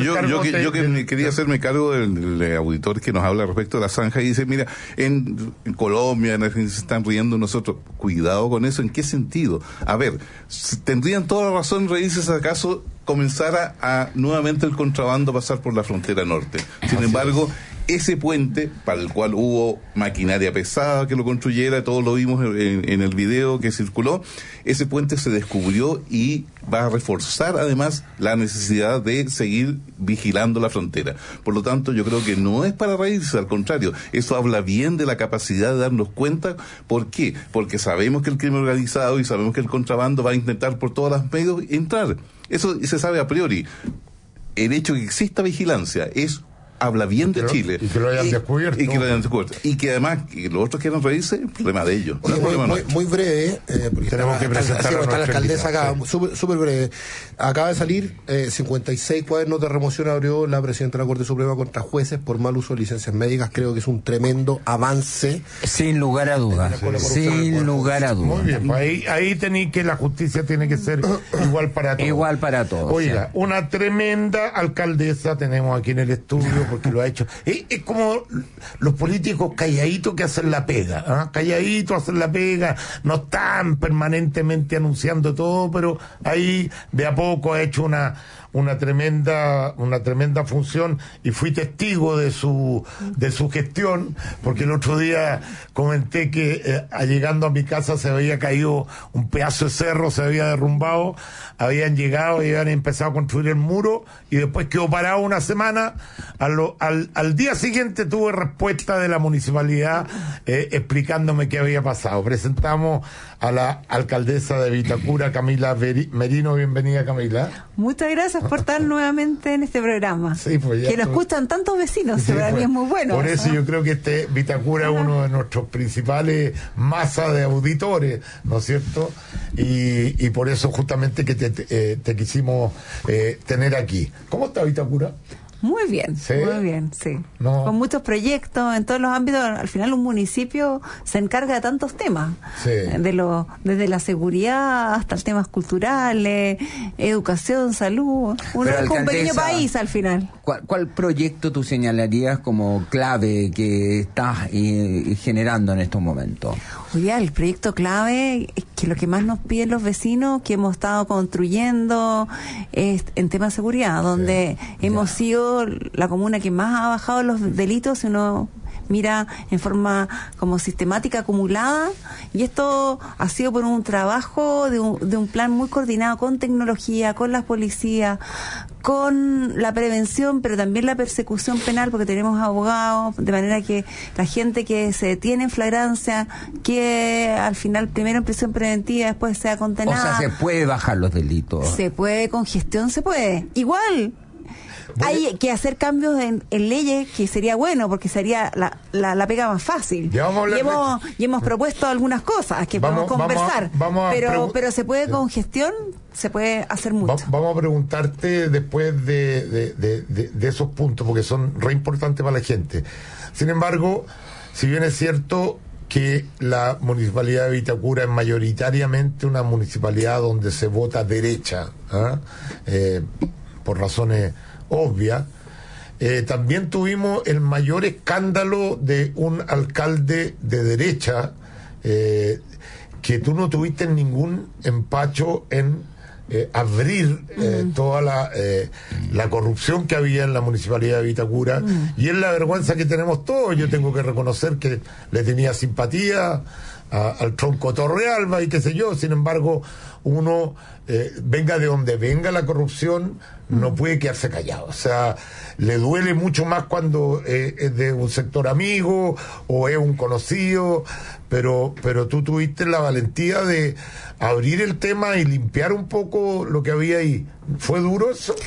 Speaker 4: yo quería hacerme cargo del auditor que nos habla respecto de la zanja y dice, mira, en Colombia, en Argentina se están riendo nosotros. Cuidado con eso, ¿en qué sentido? A ver, tendrían toda la razón, reírse si acaso comenzara a nuevamente el contrabando pasar por la frontera norte. Sin embargo, ese puente, para el cual hubo maquinaria pesada que lo construyera, todos lo vimos en el video que circuló, ese puente se descubrió y va a reforzar además la necesidad de seguir vigilando la frontera. Por lo tanto, yo creo que no es para reírse, al contrario, eso habla bien de la capacidad de darnos cuenta. ¿Por qué? Porque sabemos que el crimen organizado y sabemos que el contrabando va a intentar por todos los medios entrar. Eso se sabe a priori. El hecho de que exista vigilancia habla bien de Chile.
Speaker 2: Y que lo hayan descubierto.
Speaker 4: Y que además, que los otros quieran reírse, el problema de ellos.
Speaker 5: Muy breve, porque
Speaker 2: tenemos que presentar
Speaker 5: a la alcaldesa acá, súper breve. Acaba de salir 56 cuadernos de remoción abrió la presidenta de la Corte Suprema contra jueces por mal uso de licencias médicas. Creo que es un tremendo avance.
Speaker 3: Sin lugar a dudas. Sin lugar a dudas.
Speaker 2: Muy bien, pues ahí tenéis que la justicia tiene que ser igual para todos.
Speaker 3: Igual para todos.
Speaker 2: Oiga, una tremenda alcaldesa tenemos aquí en el estudio, porque lo ha hecho. Es como los políticos calladitos que hacen la pega, ¿eh? Calladitos hacen la pega, no están permanentemente anunciando todo, pero ahí de a poco ha hecho una tremenda función, y fui testigo de su gestión, porque el otro día comenté que llegando a mi casa se había caído un pedazo de cerro, se había derrumbado, habían llegado y habían empezado a construir el muro, y después quedó parado una semana. Al día siguiente tuve respuesta de la municipalidad explicándome qué había pasado. Presentamos a la alcaldesa de Vitacura, Camila Merino. Bienvenida, Camila.
Speaker 9: Muchas gracias por estar nuevamente en este programa.
Speaker 2: Sí, pues
Speaker 9: que lo escuchan tantos vecinos,
Speaker 2: sí,
Speaker 9: para mí es muy bueno.
Speaker 2: Por eso yo creo que Vitacura es uno de nuestros principales masas de auditores, ¿no es cierto? Y por eso justamente que te quisimos tener aquí. ¿Cómo está Vitacura?
Speaker 9: Muy bien,
Speaker 2: ¿Sí?
Speaker 9: Muy bien, sí.
Speaker 2: No.
Speaker 9: Con muchos proyectos en todos los ámbitos. Al final un municipio se encarga de tantos temas,
Speaker 2: sí.
Speaker 9: Desde la seguridad hasta temas culturales, educación, salud. Es un pequeño país al final.
Speaker 3: ¿Cuál proyecto tú señalarías como clave que estás generando en estos momentos?
Speaker 9: Oye, el proyecto clave es que lo que más nos piden los vecinos, que hemos estado construyendo, es en tema de seguridad, donde hemos sido la comuna que más ha bajado los delitos, si uno mira en forma como sistemática, acumulada, y esto ha sido por un trabajo de un plan muy coordinado con tecnología, con las policías, con la prevención, pero también la persecución penal, porque tenemos abogados, de manera que la gente que se detiene en flagrancia, que al final primero en prisión preventiva, después sea condenada.
Speaker 3: O sea, se puede bajar los delitos.
Speaker 9: Se puede, con gestión se puede. Igual hay que hacer cambios en leyes, que sería bueno, porque sería la pega más fácil. Y hemos propuesto algunas cosas que podemos conversar, pero se puede con gestión, se puede hacer mucho.
Speaker 2: Vamos a preguntarte después de esos puntos, porque son re importantes para la gente. Sin embargo, si bien es cierto que la municipalidad de Vitacura es mayoritariamente una municipalidad donde se vota derecha, por razones obvia, también tuvimos el mayor escándalo de un alcalde de derecha, que tú no tuviste ningún empacho en abrir toda la corrupción que había en la municipalidad de Vitacura, y es la vergüenza que tenemos todos. Yo tengo que reconocer que le tenía simpatía al tronco Torrealba y qué sé yo. Sin embargo, uno, venga de donde venga la corrupción, no puede quedarse callado. O sea, le duele mucho más cuando es de un sector amigo o es un conocido, pero tú tuviste la valentía de abrir el tema y limpiar un poco lo que había ahí. ¿Fue duro eso?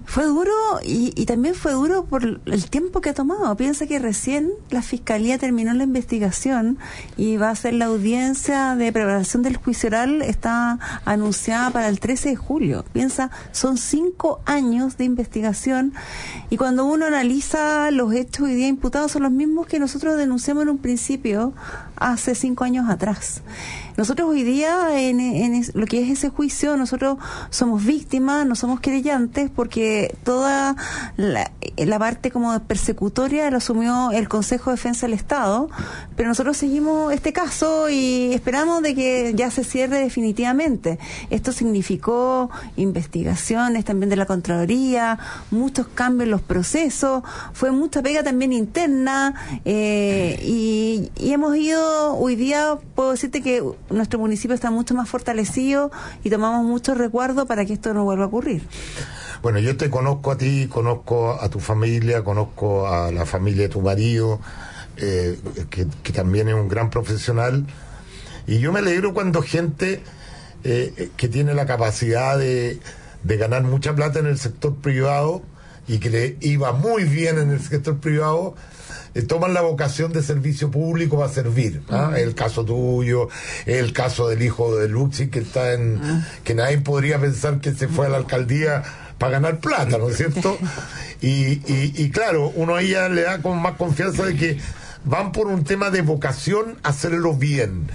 Speaker 9: Fue duro y también fue duro por el tiempo que ha tomado. Piensa que recién la Fiscalía terminó la investigación y va a ser la audiencia de preparación del juicio oral, está anunciada para el 13 de julio. Piensa, son 5 años de investigación y cuando uno analiza los hechos hoy día imputados son los mismos que nosotros denunciamos en un principio hace 5 años atrás. Nosotros hoy día, en lo que es ese juicio, nosotros somos víctimas, no somos querellantes, porque toda la parte como persecutoria la asumió el Consejo de Defensa del Estado, pero nosotros seguimos este caso y esperamos de que ya se cierre definitivamente. Esto significó investigaciones también de la Contraloría, muchos cambios en los procesos, fue mucha pega también interna, y hemos ido, hoy día puedo decirte que nuestro municipio está mucho más fortalecido y tomamos mucho resguardo para que esto no vuelva a ocurrir.
Speaker 2: Bueno, yo te conozco a ti, conozco a tu familia, conozco a la familia de tu marido, que también es un gran profesional, y yo me alegro cuando gente que tiene la capacidad de ganar mucha plata en el sector privado y que le iba muy bien en el sector privado, toman la vocación de servicio público para servir. El caso tuyo, el caso del hijo de Luxi, que está que nadie podría pensar que se fue a la alcaldía para ganar plata, ¿no es cierto? Y claro, uno a ella le da con más confianza de que van por un tema de vocación a hacerlo bien.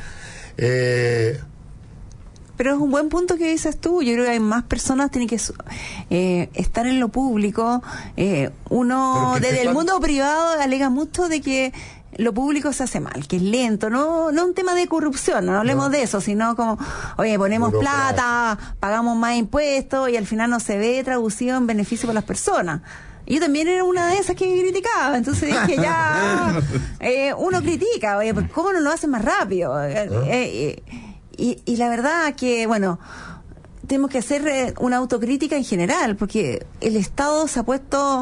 Speaker 9: Pero es un buen punto que dices tú. Yo creo que hay más personas tienen que estar en lo público. Uno desde el mundo privado alega mucho de que lo público se hace mal, que es lento, no un tema de corrupción, no hablemos de eso, sino como, oye, ponemos plata, pagamos más impuestos y al final no se ve traducido en beneficio para las personas. Yo también era una de esas que criticaba, entonces dije, ya, uno critica, oye, pues ¿cómo no lo hacen más rápido? Y la verdad que, bueno, tenemos que hacer una autocrítica en general, porque el Estado se ha puesto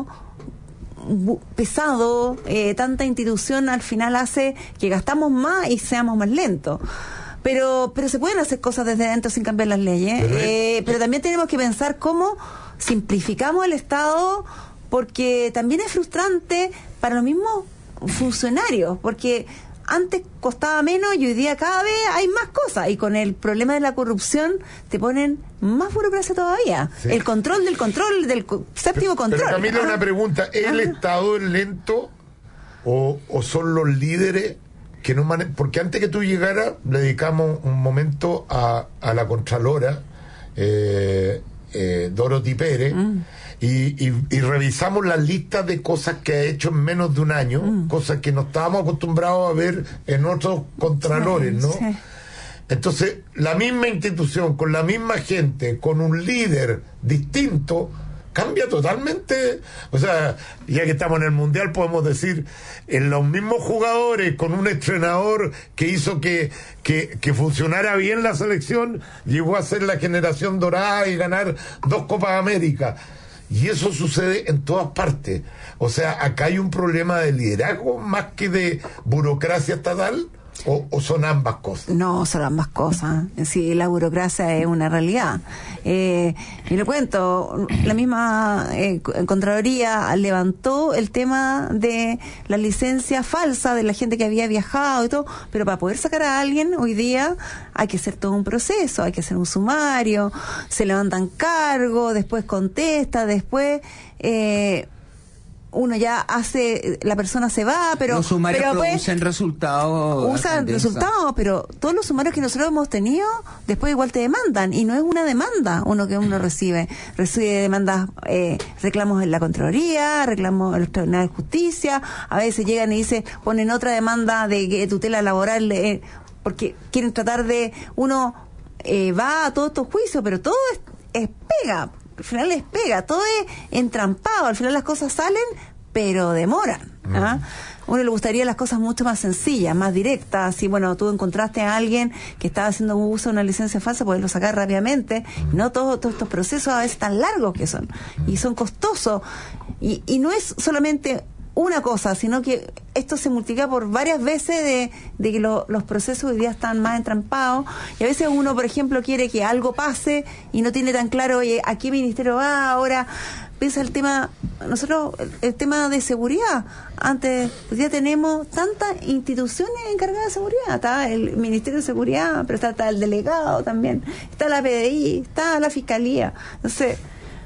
Speaker 9: pesado, tanta institución al final hace que gastamos más y seamos más lentos. Pero se pueden hacer cosas desde dentro sin cambiar las leyes, pero también tenemos que pensar cómo simplificamos el Estado, porque también es frustrante para los mismos funcionarios, porque antes costaba menos y hoy día cada vez hay más cosas, y con el problema de la corrupción te ponen más burocracia todavía. Sí. El control del séptimo control.
Speaker 2: Pero Camila, una pregunta, ¿es el Estado lento o son los líderes que no manejan? Porque antes que tú llegaras le dedicamos un momento a la Contralora Dorothy Pérez, y revisamos las listas de cosas que ha hecho en menos de un año, cosas que no estábamos acostumbrados a ver en otros contralores, ¿no? Sí. Entonces, la misma institución, con la misma gente, con un líder distinto, cambia totalmente. O sea, ya que estamos en el Mundial, podemos decir, en los mismos jugadores, con un entrenador que hizo que funcionara bien la selección, llegó a ser la generación dorada y ganar 2 Copas América. Y eso sucede en todas partes. O sea, acá hay un problema de liderazgo más que de burocracia estatal. ¿O son ambas cosas?
Speaker 9: No, son ambas cosas. Sí, la burocracia es una realidad. Y le cuento, la misma Contraloría levantó el tema de la licencia falsa de la gente que había viajado y todo, pero para poder sacar a alguien hoy día hay que hacer todo un proceso, hay que hacer un sumario, se levantan cargos, después contesta, después uno ya hace, la persona se va, pero
Speaker 3: los sumarios producen resultados.
Speaker 9: Usan resultados, pero todos los sumarios que nosotros hemos tenido, después igual te demandan, y no es una demanda uno recibe demandas, reclamos en la Contraloría, reclamos en los tribunales de justicia, a veces llegan y ponen otra demanda de tutela laboral, porque quieren tratar de, uno va a todos estos juicios, pero todo es pega. Al final les pega, todo es entrampado, al final las cosas salen, pero demoran. Uno le gustaría las cosas mucho más sencillas, más directas. Si, bueno, tú encontraste a alguien que estaba haciendo uso de una licencia falsa, poderlo sacar rápidamente. No todos estos procesos a veces tan largos que son, y son costosos. Y no es solamente una cosa, sino que esto se multiplica por varias veces de que los procesos hoy día están más entrampados, y a veces uno, por ejemplo, quiere que algo pase y no tiene tan claro, oye, ¿a qué ministerio va ahora? piensa el tema, nosotros, el tema de seguridad. Antes, pues ya tenemos tantas instituciones encargadas de seguridad. Está el Ministerio de Seguridad, pero está el delegado también, está la PDI, está la Fiscalía. Entonces,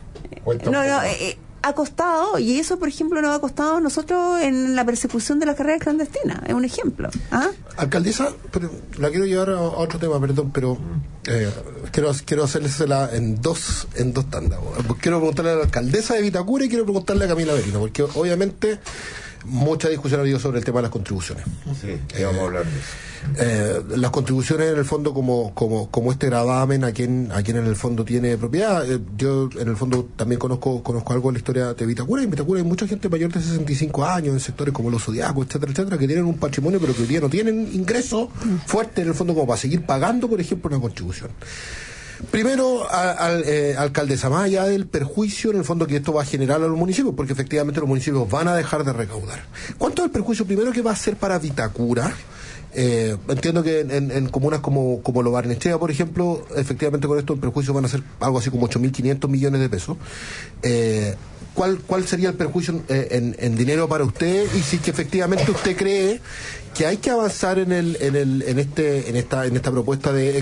Speaker 9: ha costado, y eso, por ejemplo, nos ha costado a nosotros en la persecución de las carreras clandestinas. Es un ejemplo.
Speaker 5: Alcaldesa, pero la quiero llevar a otro tema, perdón, pero quiero hacérsela en dos tandas. Quiero preguntarle a la alcaldesa de Vitacura y quiero preguntarle a Camila Avelino, porque obviamente mucha discusión ha habido sobre el tema de las contribuciones.
Speaker 2: Sí, vamos a hablar de eso.
Speaker 5: Las contribuciones, en el fondo, como este gravamen a quien en el fondo tiene propiedad. Yo en el fondo también conozco algo de la historia de Vitacura, y en Vitacura hay mucha gente mayor de 65 años en sectores como los Zodiacos, etcétera, que tienen un patrimonio pero que hoy día no tienen ingresos fuertes en el fondo como para seguir pagando, por ejemplo, una contribución. Primero, alcaldesa, más allá del perjuicio en el fondo que esto va a generar a los municipios, porque efectivamente los municipios van a dejar de recaudar. ¿Cuánto es el perjuicio primero que va a ser para Vitacura? Entiendo que en comunas como Lo Barnechea, por ejemplo, efectivamente con esto el perjuicio van a ser algo así como 8.500 millones de pesos. ¿Cuál sería el perjuicio en dinero para usted? Y si que efectivamente usted cree que hay que avanzar en esta propuesta de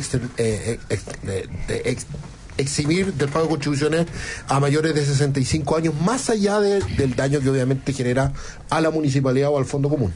Speaker 5: eximir del pago de contribuciones a mayores de 65 años, más allá del daño que obviamente genera a la municipalidad o al fondo común.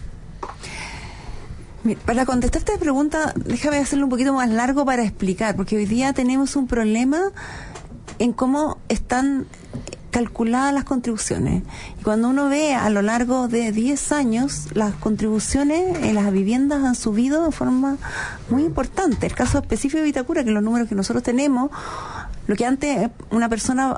Speaker 9: Para contestar esta pregunta, déjame hacerlo un poquito más largo para explicar, porque hoy día tenemos un problema en cómo están calculadas las contribuciones. Y cuando uno ve a lo largo de 10 años, las contribuciones en las viviendas han subido de forma muy importante. El caso específico de Vitacura, que los números que nosotros tenemos, lo que antes una persona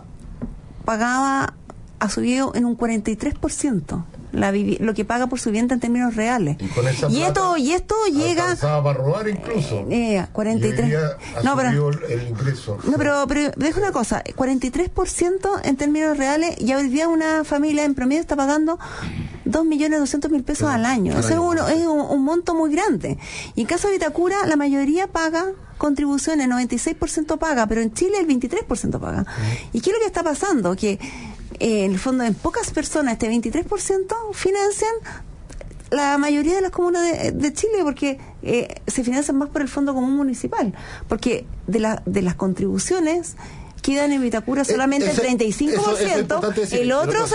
Speaker 9: pagaba ha subido en un 43%. Lo que paga por su vivienda en términos reales. Y esto llega
Speaker 2: para robar incluso.
Speaker 9: 43.
Speaker 2: No, pero el ingreso.
Speaker 9: No, pero dejo una cosa, 43% en términos reales, y hoy día una familia en promedio está pagando 2.200.000 pesos al año. Eso es un monto muy grande. Y en caso de Vitacura, la mayoría paga contribuciones, 96% paga, pero en Chile el 23% paga. ¿Y qué es lo que está pasando? Que en el fondo, en pocas personas, este 23% financian la mayoría de las comunas de Chile, porque se financian más por el Fondo Común Municipal, porque de las contribuciones quedan en Vitacura solamente el 35%, el otro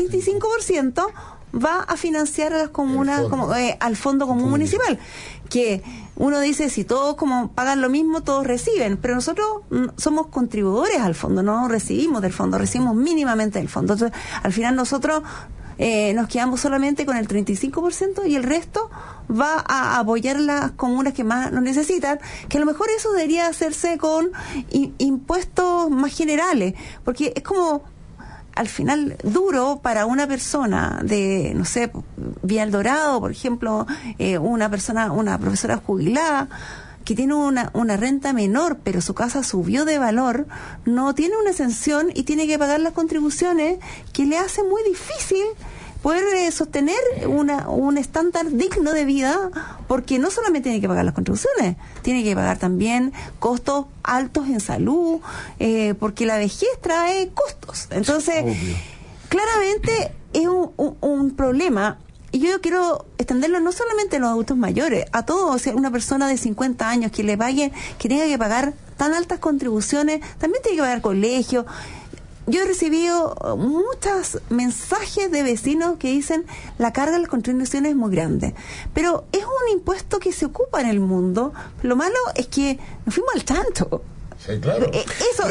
Speaker 9: 65% va a financiar a las comunas, al Fondo Común Municipal, que uno dice, si todos como pagan lo mismo, todos reciben, pero nosotros somos contribuidores al fondo, no recibimos del fondo, recibimos mínimamente del fondo. Entonces, al final nosotros nos quedamos solamente con el 35% y el resto va a apoyar las comunas que más lo necesitan, que a lo mejor eso debería hacerse con impuestos más generales, porque es como al final duro para una persona de, no sé, Villa El Dorado, por ejemplo, una profesora jubilada que tiene una renta menor, pero su casa subió de valor, no tiene una exención y tiene que pagar las contribuciones, que le hace muy difícil poder sostener un estándar digno de vida, porque no solamente tiene que pagar las contribuciones, tiene que pagar también costos altos en salud, porque la vejez trae costos. Entonces, claramente es un problema, y yo quiero extenderlo no solamente a los adultos mayores, a todos. O sea, una persona de 50 años que tenga que pagar tan altas contribuciones, también tiene que pagar colegio. Yo he recibido muchos mensajes de vecinos que dicen la carga de las contribuciones es muy grande, pero es un impuesto que se ocupa en el mundo. Lo malo es que nos fuimos al chancho.
Speaker 2: Sí, claro.
Speaker 9: Eso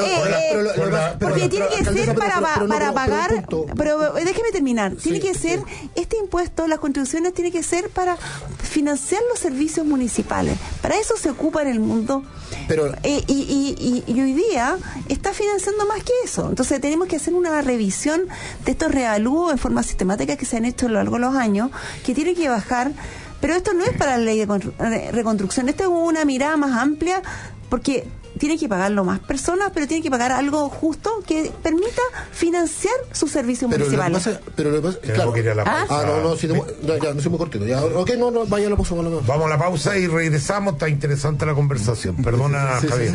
Speaker 9: porque tiene que ser para pagar, pero déjeme terminar, tiene que ser este impuesto, las contribuciones tiene que ser para financiar los servicios municipales. Para eso se ocupa en el mundo. Pero y hoy día está financiando más que eso. Entonces tenemos que hacer una revisión de estos reavalúos en forma sistemática que se han hecho a lo largo de los años, que tiene que bajar. Pero esto no es para la ley de reconstrucción, esto es una mirada más amplia, porque tiene que pagarlo más personas, pero tiene que pagar algo justo que permita financiar sus servicios municipales.
Speaker 5: Pero lo que pasa, claro. No soy muy cortito. Vaya a la pausa.
Speaker 2: Vamos a la pausa y regresamos. Está interesante la conversación. Perdona, Javier.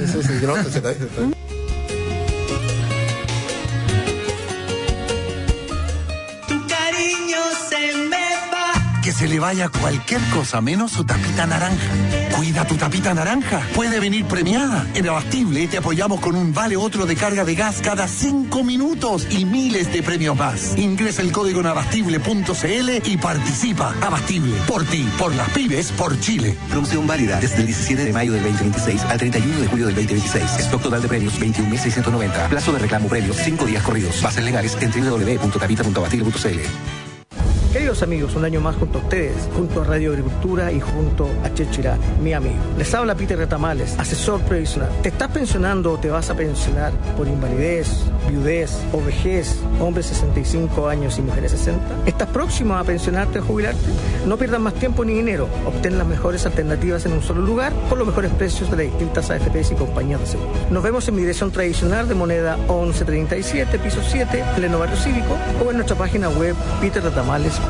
Speaker 10: se le vaya cualquier cosa menos su tapita naranja. Cuida tu tapita naranja. Puede venir premiada. En Abastible te apoyamos con un vale otro de carga de gas cada 5 minutos y miles de premios más. Ingresa el código en abastible.cl y participa. Abastible, por ti, por las pymes, por Chile.
Speaker 11: Promoción válida desde el 17 de mayo del 2026 al 31 de julio del 2026. Stock total de premios 21.690. Plazo de reclamo premios 5 días corridos. Bases legales en www.tapita.abastible.cl.
Speaker 14: Queridos amigos, un año más junto a ustedes, junto a Radio Agricultura y junto a Checho Irane, mi amigo. Les habla Peter Retamales, asesor previsional. ¿Te estás pensionando o te vas a pensionar por invalidez, viudez o vejez, hombres 65 años y mujeres 60? ¿Estás próximo a pensionarte o jubilarte? No pierdas más tiempo ni dinero. Obtén las mejores alternativas en un solo lugar por los mejores precios de las distintas AFPs y compañías de seguro. Nos vemos en mi dirección tradicional de moneda 1137, piso 7, pleno barrio cívico, o en nuestra página web peterretamales.cl.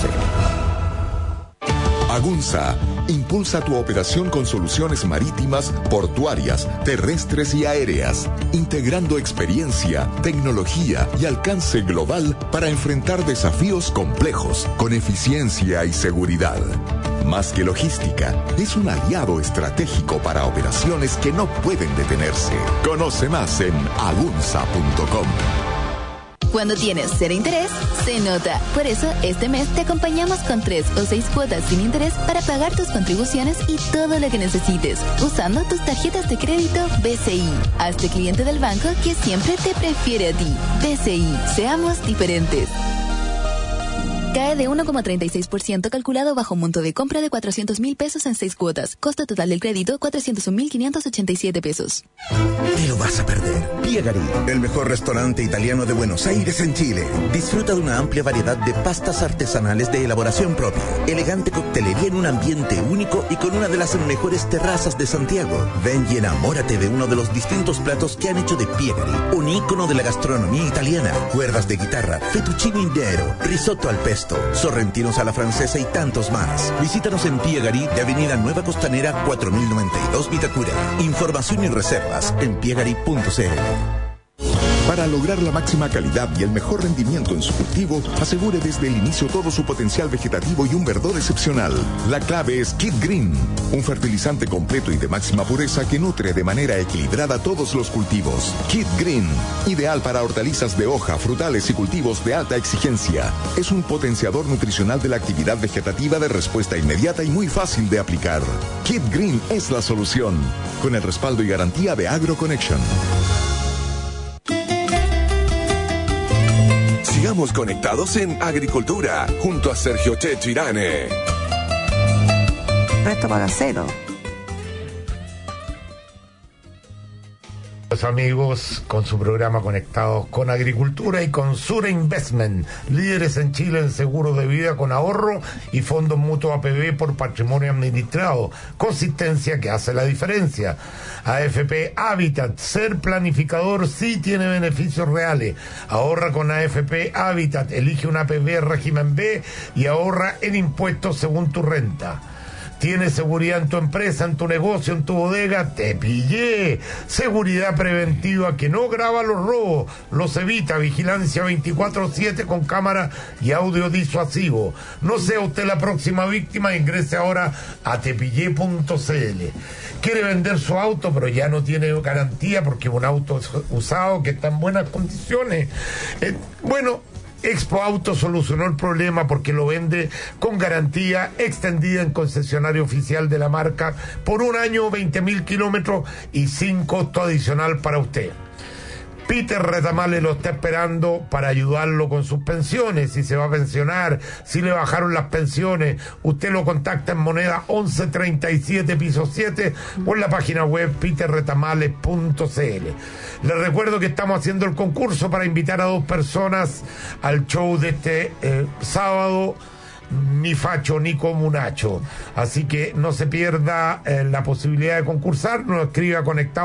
Speaker 24: Agunza impulsa tu operación con soluciones marítimas, portuarias, terrestres y aéreas, integrando experiencia, tecnología y alcance global para enfrentar desafíos complejos con eficiencia y seguridad. Más que logística, es un aliado estratégico para operaciones que no pueden detenerse. Conoce más en agunza.com.
Speaker 12: Cuando tienes cero interés, se nota. Por eso, este mes te acompañamos con 3 o 6 cuotas sin interés para pagar tus contribuciones y todo lo que necesites, usando tus tarjetas de crédito BCI. Hazte cliente del banco que siempre te prefiere a ti. BCI, seamos diferentes. Cae de 1,36% calculado bajo un monto de compra de 400,000 pesos en 6 cuotas. Costo total del crédito, 401,587 pesos.
Speaker 8: Te lo vas a perder. Piegari, el mejor restaurante italiano de Buenos Aires en Chile. Disfruta de una amplia variedad de pastas artesanales de elaboración propia, elegante coctelería en un ambiente único y con una de las mejores terrazas de Santiago. Ven y enamórate de uno de los distintos platos que han hecho de Piegari, un ícono de la gastronomía italiana. Cuerdas de guitarra, fettuccine intero, risotto al pesto, sorrentinos a la francesa y tantos más. Visítanos en Piegari de Avenida Nueva Costanera 4092 Vitacura. Información y reservas en piegari.cl.
Speaker 24: Para lograr la máxima calidad y el mejor rendimiento en su cultivo, asegure desde el inicio todo su potencial vegetativo y un verdor excepcional. La clave es Kid Green, un fertilizante completo y de máxima pureza que nutre de manera equilibrada todos los cultivos. Kid Green, ideal para hortalizas de hoja, frutales y cultivos de alta exigencia. Es un potenciador nutricional de la actividad vegetativa de respuesta inmediata y muy fácil de aplicar. Kid Green es la solución, con el respaldo y garantía de AgroConnection.
Speaker 1: Sigamos conectados en Agricultura, junto a Sergio Checho Irane.
Speaker 9: Resto paga cero.
Speaker 2: Los amigos con su programa Conectados con Agricultura y con Sura Investment, líderes en Chile en seguro de vida con ahorro y fondos mutuos APB por patrimonio administrado. Consistencia que hace la diferencia. AFP Habitat, ser planificador sí tiene beneficios reales. Ahorra con AFP Habitat, elige una APB régimen B y ahorra en impuestos según tu renta. ¿Tienes seguridad en tu empresa, en tu negocio, en tu bodega? ¡Te pillé! Seguridad preventiva que no graba los robos, los evita. Vigilancia 24/7 con cámara y audio disuasivo. No sea usted la próxima víctima, ingrese ahora a tepillé.cl. Quiere vender su auto, pero ya no tiene garantía porque es un auto usado que está en buenas condiciones. Expo Auto solucionó el problema porque lo vende con garantía extendida en concesionario oficial de la marca por un año, 20,000 kilómetros y sin costo adicional para usted. Peter Retamales lo está esperando para ayudarlo con sus pensiones. Si se va a pensionar, si le bajaron las pensiones, usted lo contacta en moneda 1137 piso 7 o en la página web peterretamales.cl. Les recuerdo que estamos haciendo el concurso para invitar a 2 personas al show de este sábado. Ni facho ni comunacho, así que no se pierda la posibilidad de concursar. Nos escriba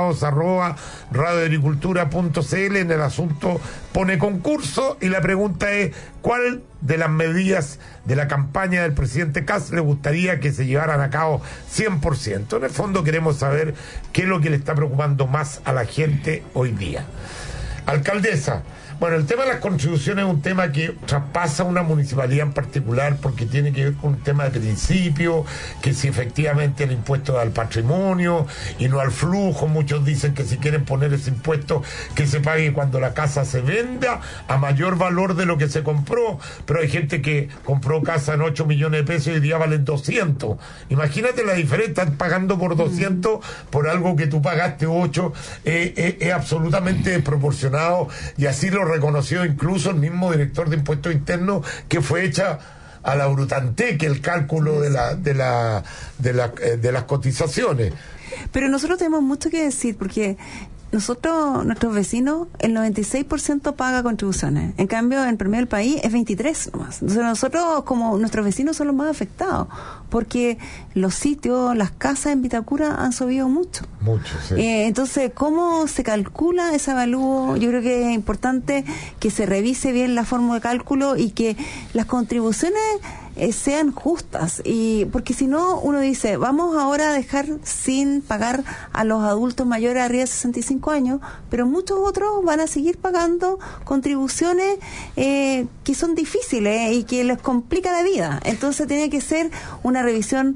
Speaker 2: conectados@radioagricultura.cl. En el asunto pone concurso y la pregunta es: ¿cuál de las medidas de la campaña del presidente Kast le gustaría que se llevaran a cabo 100%? En el fondo queremos saber qué es lo que le está preocupando más a la gente hoy día. Alcaldesa, Bueno, el tema de las contribuciones es un tema que traspasa una municipalidad en particular porque tiene que ver con un tema de principio, que si efectivamente el impuesto al patrimonio y no al flujo. Muchos dicen que si quieren poner ese impuesto que se pague cuando la casa se venda a mayor valor de lo que se compró, pero hay gente que compró casa en 8 millones de pesos y hoy día valen 200. Imagínate la diferencia, estás pagando por 200 por algo que tú pagaste 8, es absolutamente desproporcionado, y así lo reconoció incluso el mismo director de impuestos internos, que fue hecha a la Brutantec el cálculo de las cotizaciones.
Speaker 9: Pero nosotros tenemos mucho que decir, porque nuestros vecinos, el 96% paga contribuciones. En cambio, en promedio del país es 23% nomás. Entonces nosotros, como nuestros vecinos, son los más afectados, porque los sitios, las casas en Vitacura han subido mucho.
Speaker 2: Mucho, sí.
Speaker 9: Entonces, ¿cómo se calcula ese avalúo? Yo creo que es importante que se revise bien la fórmula de cálculo y que las contribuciones sean justas, y porque si no, uno dice, vamos ahora a dejar sin pagar a los adultos mayores arriba de 65 años, pero muchos otros van a seguir pagando contribuciones que son difíciles y que les complica la vida. Entonces tiene que ser una revisión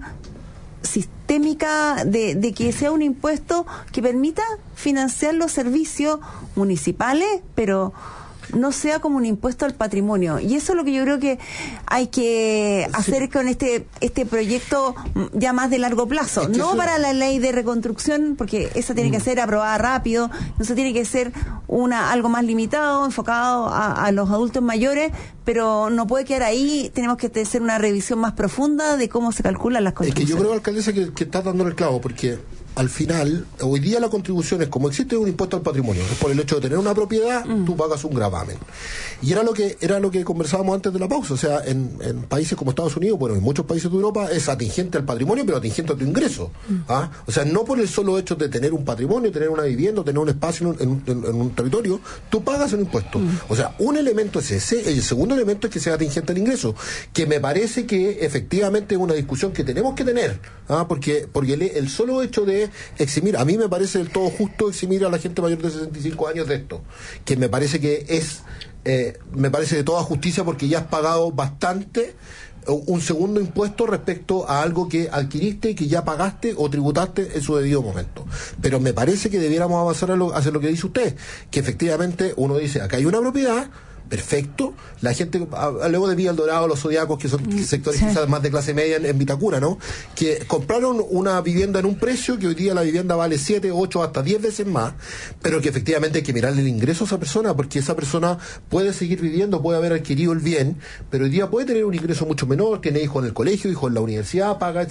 Speaker 9: sistémica de que sea un impuesto que permita financiar los servicios municipales, pero no sea como un impuesto al patrimonio. Y eso es lo que yo creo que hay que hacer con este proyecto ya más de largo plazo. Es que no para la ley de reconstrucción, porque esa tiene que ser aprobada rápido, no se tiene que ser algo más limitado, enfocado a los adultos mayores, pero no puede quedar ahí. Tenemos que hacer una revisión más profunda de cómo se calculan las contribuciones.
Speaker 5: Es que yo creo, alcaldesa, que está dando el clavo, porque al final, hoy día la contribución es como existe un impuesto al patrimonio, es por el hecho de tener una propiedad, tú pagas un gravamen. Y era lo que conversábamos antes de la pausa. O sea, en países como Estados Unidos, bueno, en muchos países de Europa es atingente al patrimonio, pero atingente a tu ingreso. ¿Ah? O sea, no por el solo hecho de tener un patrimonio, tener una vivienda, tener un espacio en un territorio, tú pagas un impuesto. O sea, un elemento es ese, el segundo elemento es que sea atingente al ingreso, que me parece que efectivamente es una discusión que tenemos que tener, porque el solo hecho de eximir, a mí me parece del todo justo eximir a la gente mayor de 65 años de esto, que me parece que me parece de toda justicia, porque ya has pagado bastante un segundo impuesto respecto a algo que adquiriste y que ya pagaste o tributaste en su debido momento. Pero me parece que debiéramos avanzar hacia lo que dice usted, que efectivamente uno dice, acá hay una propiedad, perfecto, la gente, luego de Villa El Dorado, los Zodiacos, que son sectores quizás más de clase media en Vitacura, ¿no? Que compraron una vivienda en un precio que hoy día la vivienda vale 7, 8, hasta 10 veces más, pero que efectivamente hay que mirarle el ingreso a esa persona, porque esa persona puede seguir viviendo, puede haber adquirido el bien, pero hoy día puede tener un ingreso mucho menor, tiene hijos en el colegio, hijos en la universidad, paga,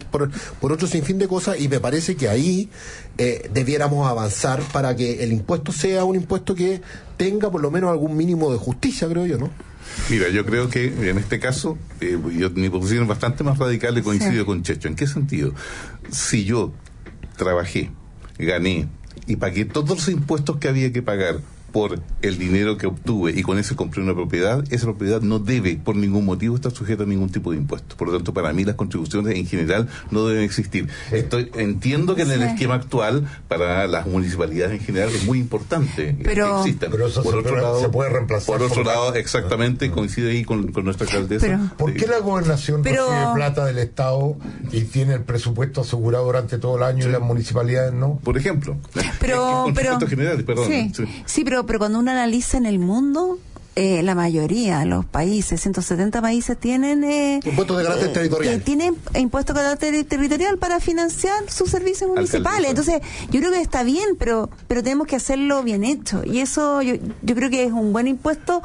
Speaker 5: por otro sinfín de cosas, y me parece que ahí debiéramos avanzar para que el impuesto sea un impuesto que tenga por lo menos algún mínimo de justicia, creo yo, ¿no?
Speaker 4: Mira, yo creo que en este caso mi posición es bastante más radical y coincido con Checho. ¿En qué sentido? Si yo trabajé, gané y pagué todos los impuestos que había que pagar por el dinero que obtuve y con eso compré una propiedad, esa propiedad no debe por ningún motivo estar sujeta a ningún tipo de impuesto. Por lo tanto, para mí las contribuciones en general no deben existir. Entiendo que en el esquema actual para las municipalidades en general es muy importante que existan.
Speaker 2: Pero eso se puede reemplazar.
Speaker 4: Por otro lado, exactamente, coincide ahí con nuestra alcaldesa.
Speaker 2: ¿Por qué la gobernación recibe plata del Estado y tiene el presupuesto asegurado durante todo el año y las municipalidades no?
Speaker 4: Por ejemplo.
Speaker 9: Pero
Speaker 4: generales, perdón.
Speaker 9: Sí, pero cuando uno analiza en el mundo, la mayoría, los países, 170 países tienen
Speaker 5: impuestos de carácter territorial.
Speaker 9: Tienen impuestos de carácter territorial para financiar sus servicios municipales. Entonces, yo creo que está bien, pero tenemos que hacerlo bien hecho. Y eso yo creo que es un buen impuesto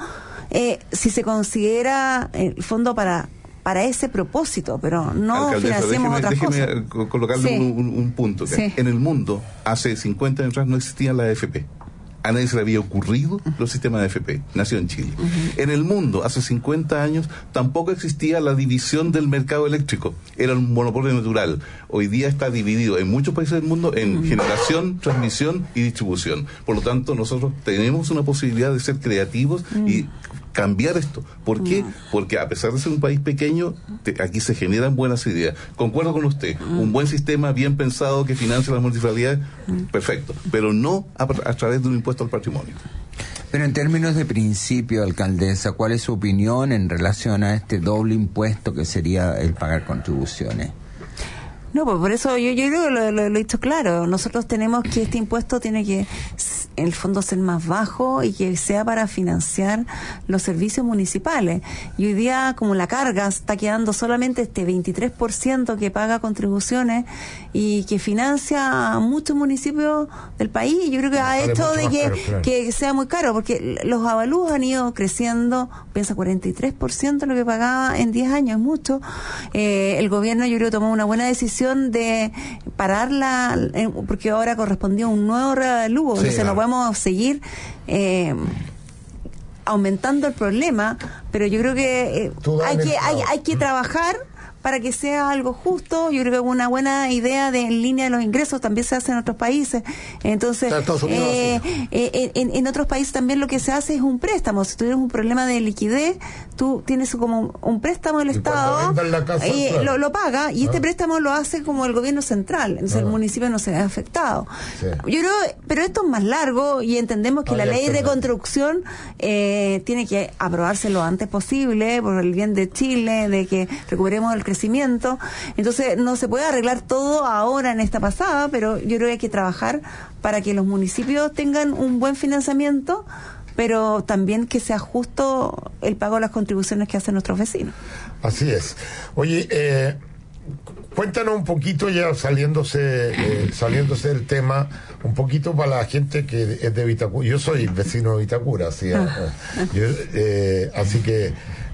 Speaker 9: si se considera el fondo para ese propósito, pero no financiemos otras cosas.
Speaker 4: Déjeme colocarle un punto.
Speaker 9: Sí.
Speaker 4: En el mundo, hace 50 años atrás no existía la AFP. A nadie se le había ocurrido los sistemas de AFP. Nació en Chile. En el mundo, hace 50 años, tampoco existía la división del mercado eléctrico. Era un monopolio natural. Hoy día está dividido en muchos países del mundo en generación, transmisión y distribución. Por lo tanto, nosotros tenemos una posibilidad de ser creativos y cambiar esto. ¿Por qué? Porque a pesar de ser un país pequeño, aquí se generan buenas ideas. Concuerdo con usted, un buen sistema bien pensado que financia las municipalidades, perfecto, pero no a través de un impuesto al patrimonio.
Speaker 3: Pero en términos de principio, alcaldesa, ¿cuál es su opinión en relación a este doble impuesto que sería el pagar contribuciones?
Speaker 9: No, pues por eso yo creo que lo he dicho claro. Nosotros tenemos que este impuesto tiene que, en el fondo, ser más bajo y que sea para financiar los servicios municipales. Y hoy día, como la carga está quedando solamente este 23% que paga contribuciones y que financia a muchos municipios del país, yo creo que ha hecho de que sea muy caro, porque los avalúos han ido creciendo, piensa 43% lo que pagaba en 10 años, es mucho. El gobierno, yo creo, tomó una buena decisión de pararla, porque ahora correspondía un nuevo reavalúo, entonces no podemos seguir aumentando el problema, pero yo creo que hay que trabajar para que sea algo justo. Yo creo que una buena idea de en línea de los ingresos también se hace en otros países. Entonces, en otros países también lo que se hace es un préstamo. Si tuvieras un problema de liquidez, tú tienes como un préstamo del Estado y lo paga, y este préstamo lo hace como el gobierno central, entonces el municipio no se ve afectado. Yo creo, pero esto es más largo y entendemos que la ley de construcción tiene que aprobarse lo antes posible por el bien de Chile, de que recuperemos el crecimiento. Entonces no se puede arreglar todo ahora en esta pasada, pero yo creo que hay que trabajar para que los municipios tengan un buen financiamiento, pero también que sea justo el pago de las contribuciones que hacen nuestros vecinos.
Speaker 2: Así es. Oye, cuéntanos un poquito, ya saliéndose del tema, un poquito para la gente que es de Vitacura. Yo soy vecino de Vitacura, así que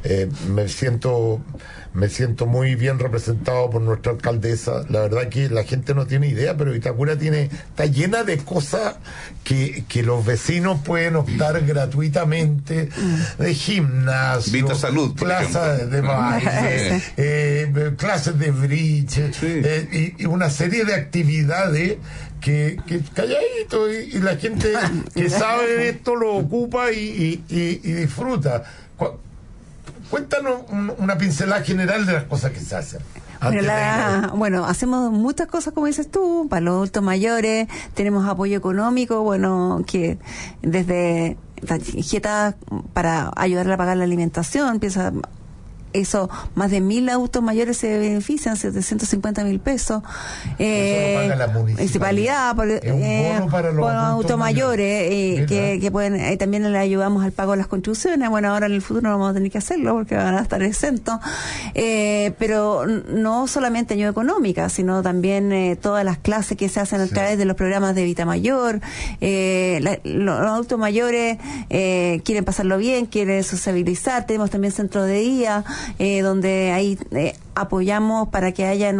Speaker 2: me siento muy bien representado por nuestra alcaldesa. La verdad que la gente no tiene idea, pero Vitacura está llena de cosas que los vecinos pueden optar gratuitamente, de gimnasio,
Speaker 4: Vita Salud,
Speaker 2: plazas de baile, clases de bridge, y una serie de actividades que calladito, y la gente que sabe de esto lo ocupa y disfruta. Cuéntanos una pincelada general de las cosas que se hacen.
Speaker 9: Bueno, hacemos muchas cosas, como dices tú, para los adultos mayores. Tenemos apoyo económico, que desde tarjetas para ayudar a pagar la alimentación, eso, más de 1.000 adultos mayores se benefician, 750.000 pesos. Eso lo paga la municipalidad por adultos mayores, que pueden, también le ayudamos al pago de las contribuciones. Bueno, ahora en el futuro no vamos a tener que hacerlo porque van a estar exentos. Pero no solamente ayuda económica, sino también todas las clases que se hacen a través de los programas de Vita Mayor. Los adultos mayores quieren pasarlo bien, quieren sociabilizar. Tenemos también centros de día, donde ahí apoyamos para que hayan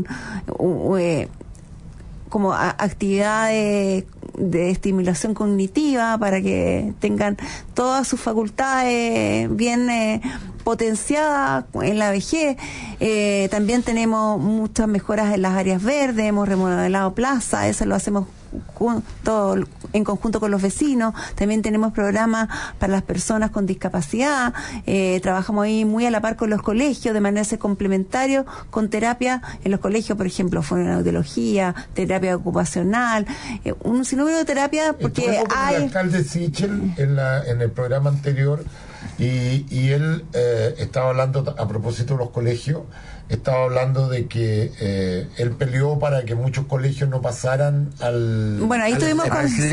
Speaker 9: como actividades de estimulación cognitiva, para que tengan todas sus facultades bien potenciadas en la vejez. También tenemos muchas mejoras en las áreas verdes, hemos remodelado plazas, eso lo hacemos en conjunto con los vecinos. También tenemos programas para las personas con discapacidad. Trabajamos ahí muy a la par con los colegios, de manera complementaria con terapia en los colegios, por ejemplo, fonoaudiología, terapia ocupacional, un sinnúmero de terapia, porque hay...
Speaker 2: el alcalde Sichel en el programa anterior, y él estaba hablando, a propósito de los colegios, estaba hablando de que él peleó para que muchos colegios no pasaran al...
Speaker 9: Bueno, ahí tuvimos...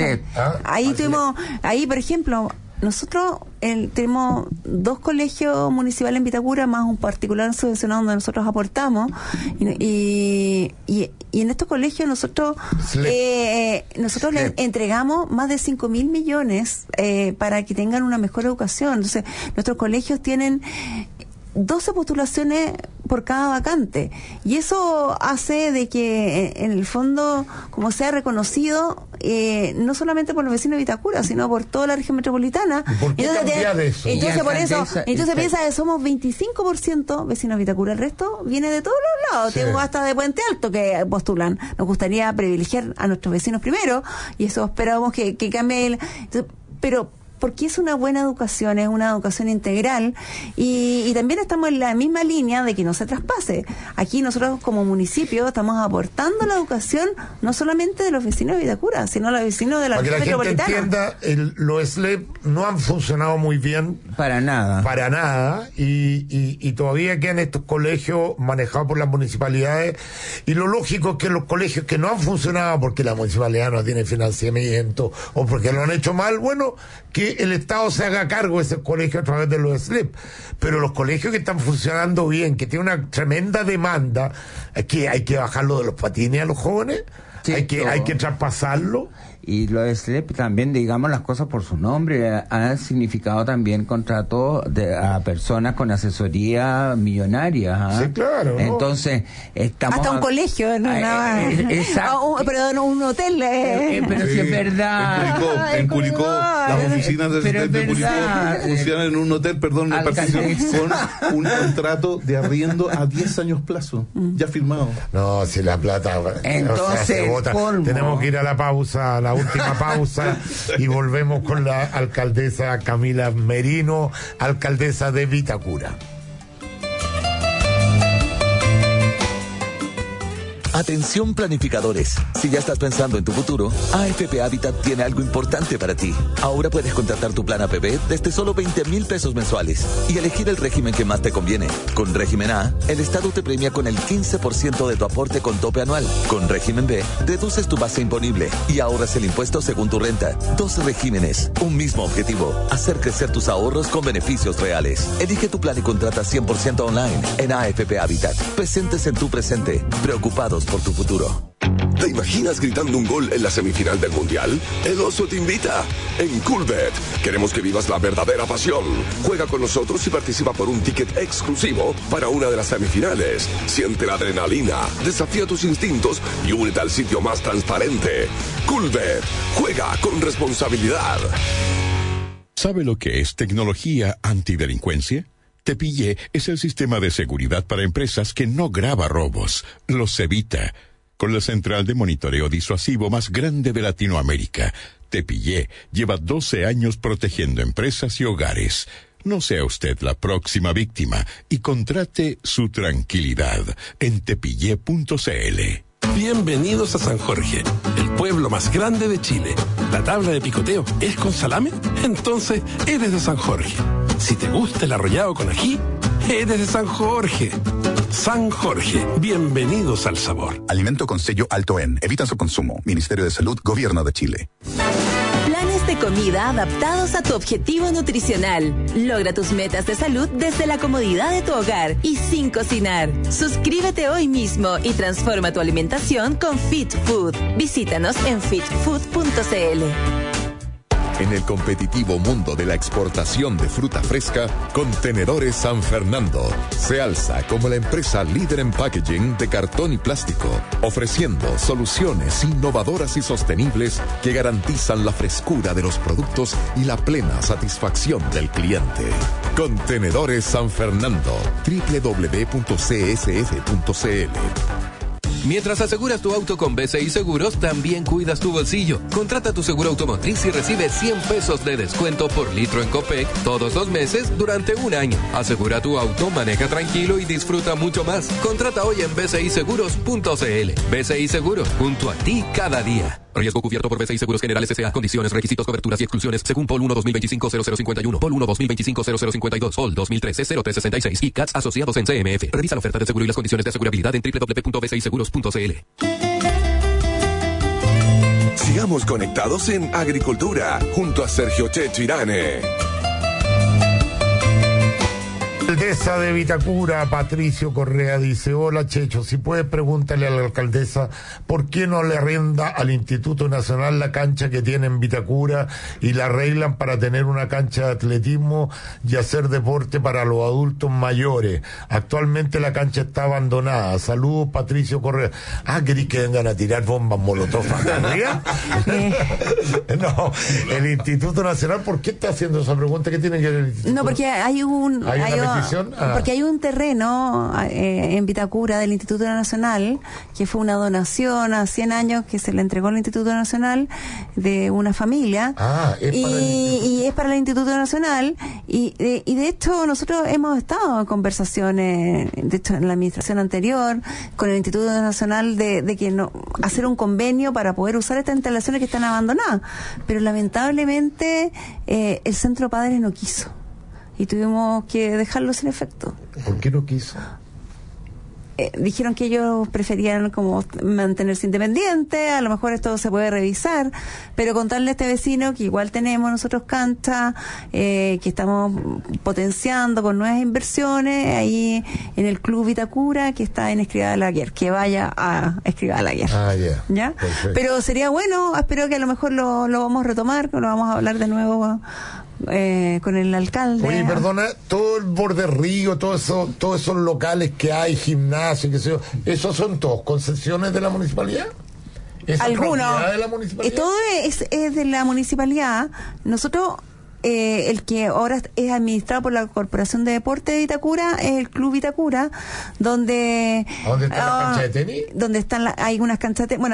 Speaker 9: Ahí, por ejemplo, nosotros tenemos 2 colegios municipales en Vitacura, más un particular subvencionado donde nosotros aportamos, y en estos colegios nosotros le entregamos más de 5.000 millones para que tengan una mejor educación. Entonces, nuestros colegios tienen 12 postulaciones por cada vacante, y eso hace de que en el fondo, como sea reconocido, no solamente por los vecinos de Vitacura, sino por toda la región metropolitana.
Speaker 2: ¿Por qué cambiar eso?
Speaker 9: Entonces piensa que somos 25% vecinos de Vitacura, el resto viene de todos los lados. Sí. Tengo hasta de Puente Alto que postulan. Nos gustaría privilegiar a nuestros vecinos primero, y eso esperamos que cambie pero porque es una buena educación, es una educación integral y también estamos en la misma línea de que no se traspase. Aquí nosotros como municipio estamos aportando la educación no solamente de los vecinos de Vitacura, sino de los vecinos de la región metropolitana.
Speaker 2: Para que la gente entienda, los SLEP no han funcionado muy bien.
Speaker 3: Para nada. Y todavía quedan estos colegios manejados por las municipalidades. Y lo lógico es que los colegios que no han funcionado porque la municipalidad no tiene financiamiento o porque lo han hecho mal, bueno, que el Estado se haga cargo de ese colegio a través de los SLEP. Pero los colegios que están funcionando bien, que tienen una tremenda demanda, que hay que bajarlo de los patines a los jóvenes, sí, hay que traspasarlo. Y los SLEP también, digamos las cosas por su nombre, han significado también contratos a personas con asesoría millonaria.
Speaker 2: Sí, claro.
Speaker 3: Entonces, estamos...
Speaker 9: Hasta un colegio, ¿no? Perdón, un hotel.
Speaker 3: Pero sí, si es verdad.
Speaker 4: En Curicó, las oficinas del hotel de Curicó funcionan en un hotel, con un contrato de arriendo a 10 años plazo, ya firmado.
Speaker 2: No, si la plata...
Speaker 3: Entonces,
Speaker 2: se bota. Tenemos que ir a la pausa, la última pausa, y volvemos con la alcaldesa Camila Merino, alcaldesa de Vitacura.
Speaker 8: Atención planificadores, si ya estás pensando en tu futuro, AFP Habitat tiene algo importante para ti. Ahora puedes contratar tu plan APB desde solo 20,000 pesos mensuales y elegir el régimen que más te conviene. Con régimen A, el Estado te premia con el 15% de tu aporte con tope anual. Con régimen B, deduces tu base imponible y ahorras el impuesto según tu renta. 2 regímenes, un mismo objetivo, hacer crecer tus ahorros con beneficios reales. Elige tu plan y contrata 100% online en AFP Habitat. Presentes en tu presente, preocupados por tu futuro.
Speaker 1: ¿Te imaginas gritando un gol en la semifinal del Mundial? El Oso te invita. En Coolbet queremos que vivas la verdadera pasión. Juega con nosotros y participa por un ticket exclusivo para una de las semifinales. Siente la adrenalina, desafía tus instintos y únete al sitio más transparente. Coolbet. Juega con responsabilidad.
Speaker 15: ¿Sabe lo que es tecnología antidelincuencia? Tepillé es el sistema de seguridad para empresas que no graba robos, los evita. Con la central de monitoreo disuasivo más grande de Latinoamérica, Tepillé lleva 12 años protegiendo empresas y hogares. No sea usted la próxima víctima y contrate su tranquilidad en tepillé.cl.
Speaker 16: Bienvenidos a San Jorge, el pueblo más grande de Chile. ¿La tabla de picoteo es con salame? Entonces eres de San Jorge. Si te gusta el arrollado con ají, eres de San Jorge. San Jorge, bienvenidos al sabor.
Speaker 17: Alimento con sello alto en. Evita su consumo. Ministerio de Salud, Gobierno de Chile.
Speaker 13: Planes de comida adaptados a tu objetivo nutricional. Logra tus metas de salud desde la comodidad de tu hogar y sin cocinar. Suscríbete hoy mismo y transforma tu alimentación con Fit Food. Visítanos en fitfood.cl.
Speaker 1: En el competitivo mundo de la exportación de fruta fresca, Contenedores San Fernando se alza como la empresa líder en packaging de cartón y plástico, ofreciendo soluciones innovadoras y sostenibles que garantizan la frescura de los productos y la plena satisfacción del cliente. Contenedores San Fernando, www.csf.cl.
Speaker 20: Mientras aseguras tu auto con BCI Seguros, también cuidas tu bolsillo. Contrata tu seguro automotriz y recibe 100 pesos de descuento por litro en Copec todos los meses durante un año. Asegura tu auto, maneja tranquilo y disfruta mucho más. Contrata hoy en bciseguros.cl. BCI Seguros, junto a ti cada día. Riesgo cubierto por BCI Seguros Generales S.A. Condiciones, requisitos, coberturas y exclusiones según POL 1 2025-0051, POL 1 2025-0052, POL 2013-0366 y CATS asociados en CMF. Revisa la oferta de seguro y las condiciones de asegurabilidad en www.bciseguros.cl.
Speaker 1: Sigamos conectados en Agricultura junto a Sergio Checho Irane.
Speaker 2: Alcaldesa de Vitacura, Patricio Correa, dice: hola Checho, si puedes pregúntale a la alcaldesa por qué no le arrenda al Instituto Nacional la cancha que tiene en Vitacura y la arreglan para tener una cancha de atletismo y hacer deporte para los adultos mayores. Actualmente la cancha está abandonada. Saludos, Patricio Correa. ¿Queréis que vengan a tirar bombas molotov acá arriba? No, el Instituto Nacional, ¿por qué está haciendo esa pregunta? ¿Qué tiene que ver el Instituto?
Speaker 9: No, porque hay
Speaker 2: decisión?
Speaker 9: Porque hay un terreno en Vitacura del Instituto Nacional, que fue una donación a 100 años que se le entregó al Instituto Nacional de una familia. Y es para el Instituto Nacional. Y de hecho nosotros hemos estado en conversaciones, de hecho en la administración anterior, con el Instituto Nacional de que hacer un convenio para poder usar estas instalaciones que están abandonadas. Pero lamentablemente el Centro Padres no quiso. Y tuvimos que dejarlo sin efecto.
Speaker 2: ¿Por qué no quiso?
Speaker 9: Dijeron que ellos preferían como mantenerse independientes, a lo mejor esto se puede revisar, pero contarle a este vecino que igual tenemos nosotros cancha, que estamos potenciando con nuevas inversiones ahí en el Club Vitacura, que está en Escrivá de la Guerra, que vaya a Escrivá de la Guerra. ¿Ya? Pero sería bueno, espero que a lo mejor lo vamos a retomar, lo vamos a hablar de nuevo con el alcalde.
Speaker 2: Oye, perdona, todo el borde río, todos esos locales que hay, gimnasio, qué sé yo, ¿esos son todos concesiones de la municipalidad?
Speaker 9: Algunos.
Speaker 2: ¿De la municipalidad?
Speaker 9: Todo es de la municipalidad. Nosotros, el que ahora es administrado por la Corporación de Deporte de Vitacura es el Club Vitacura, donde...
Speaker 2: ¿Dónde está la cancha de tenis?
Speaker 9: Donde están hay unas canchas de tenis, bueno,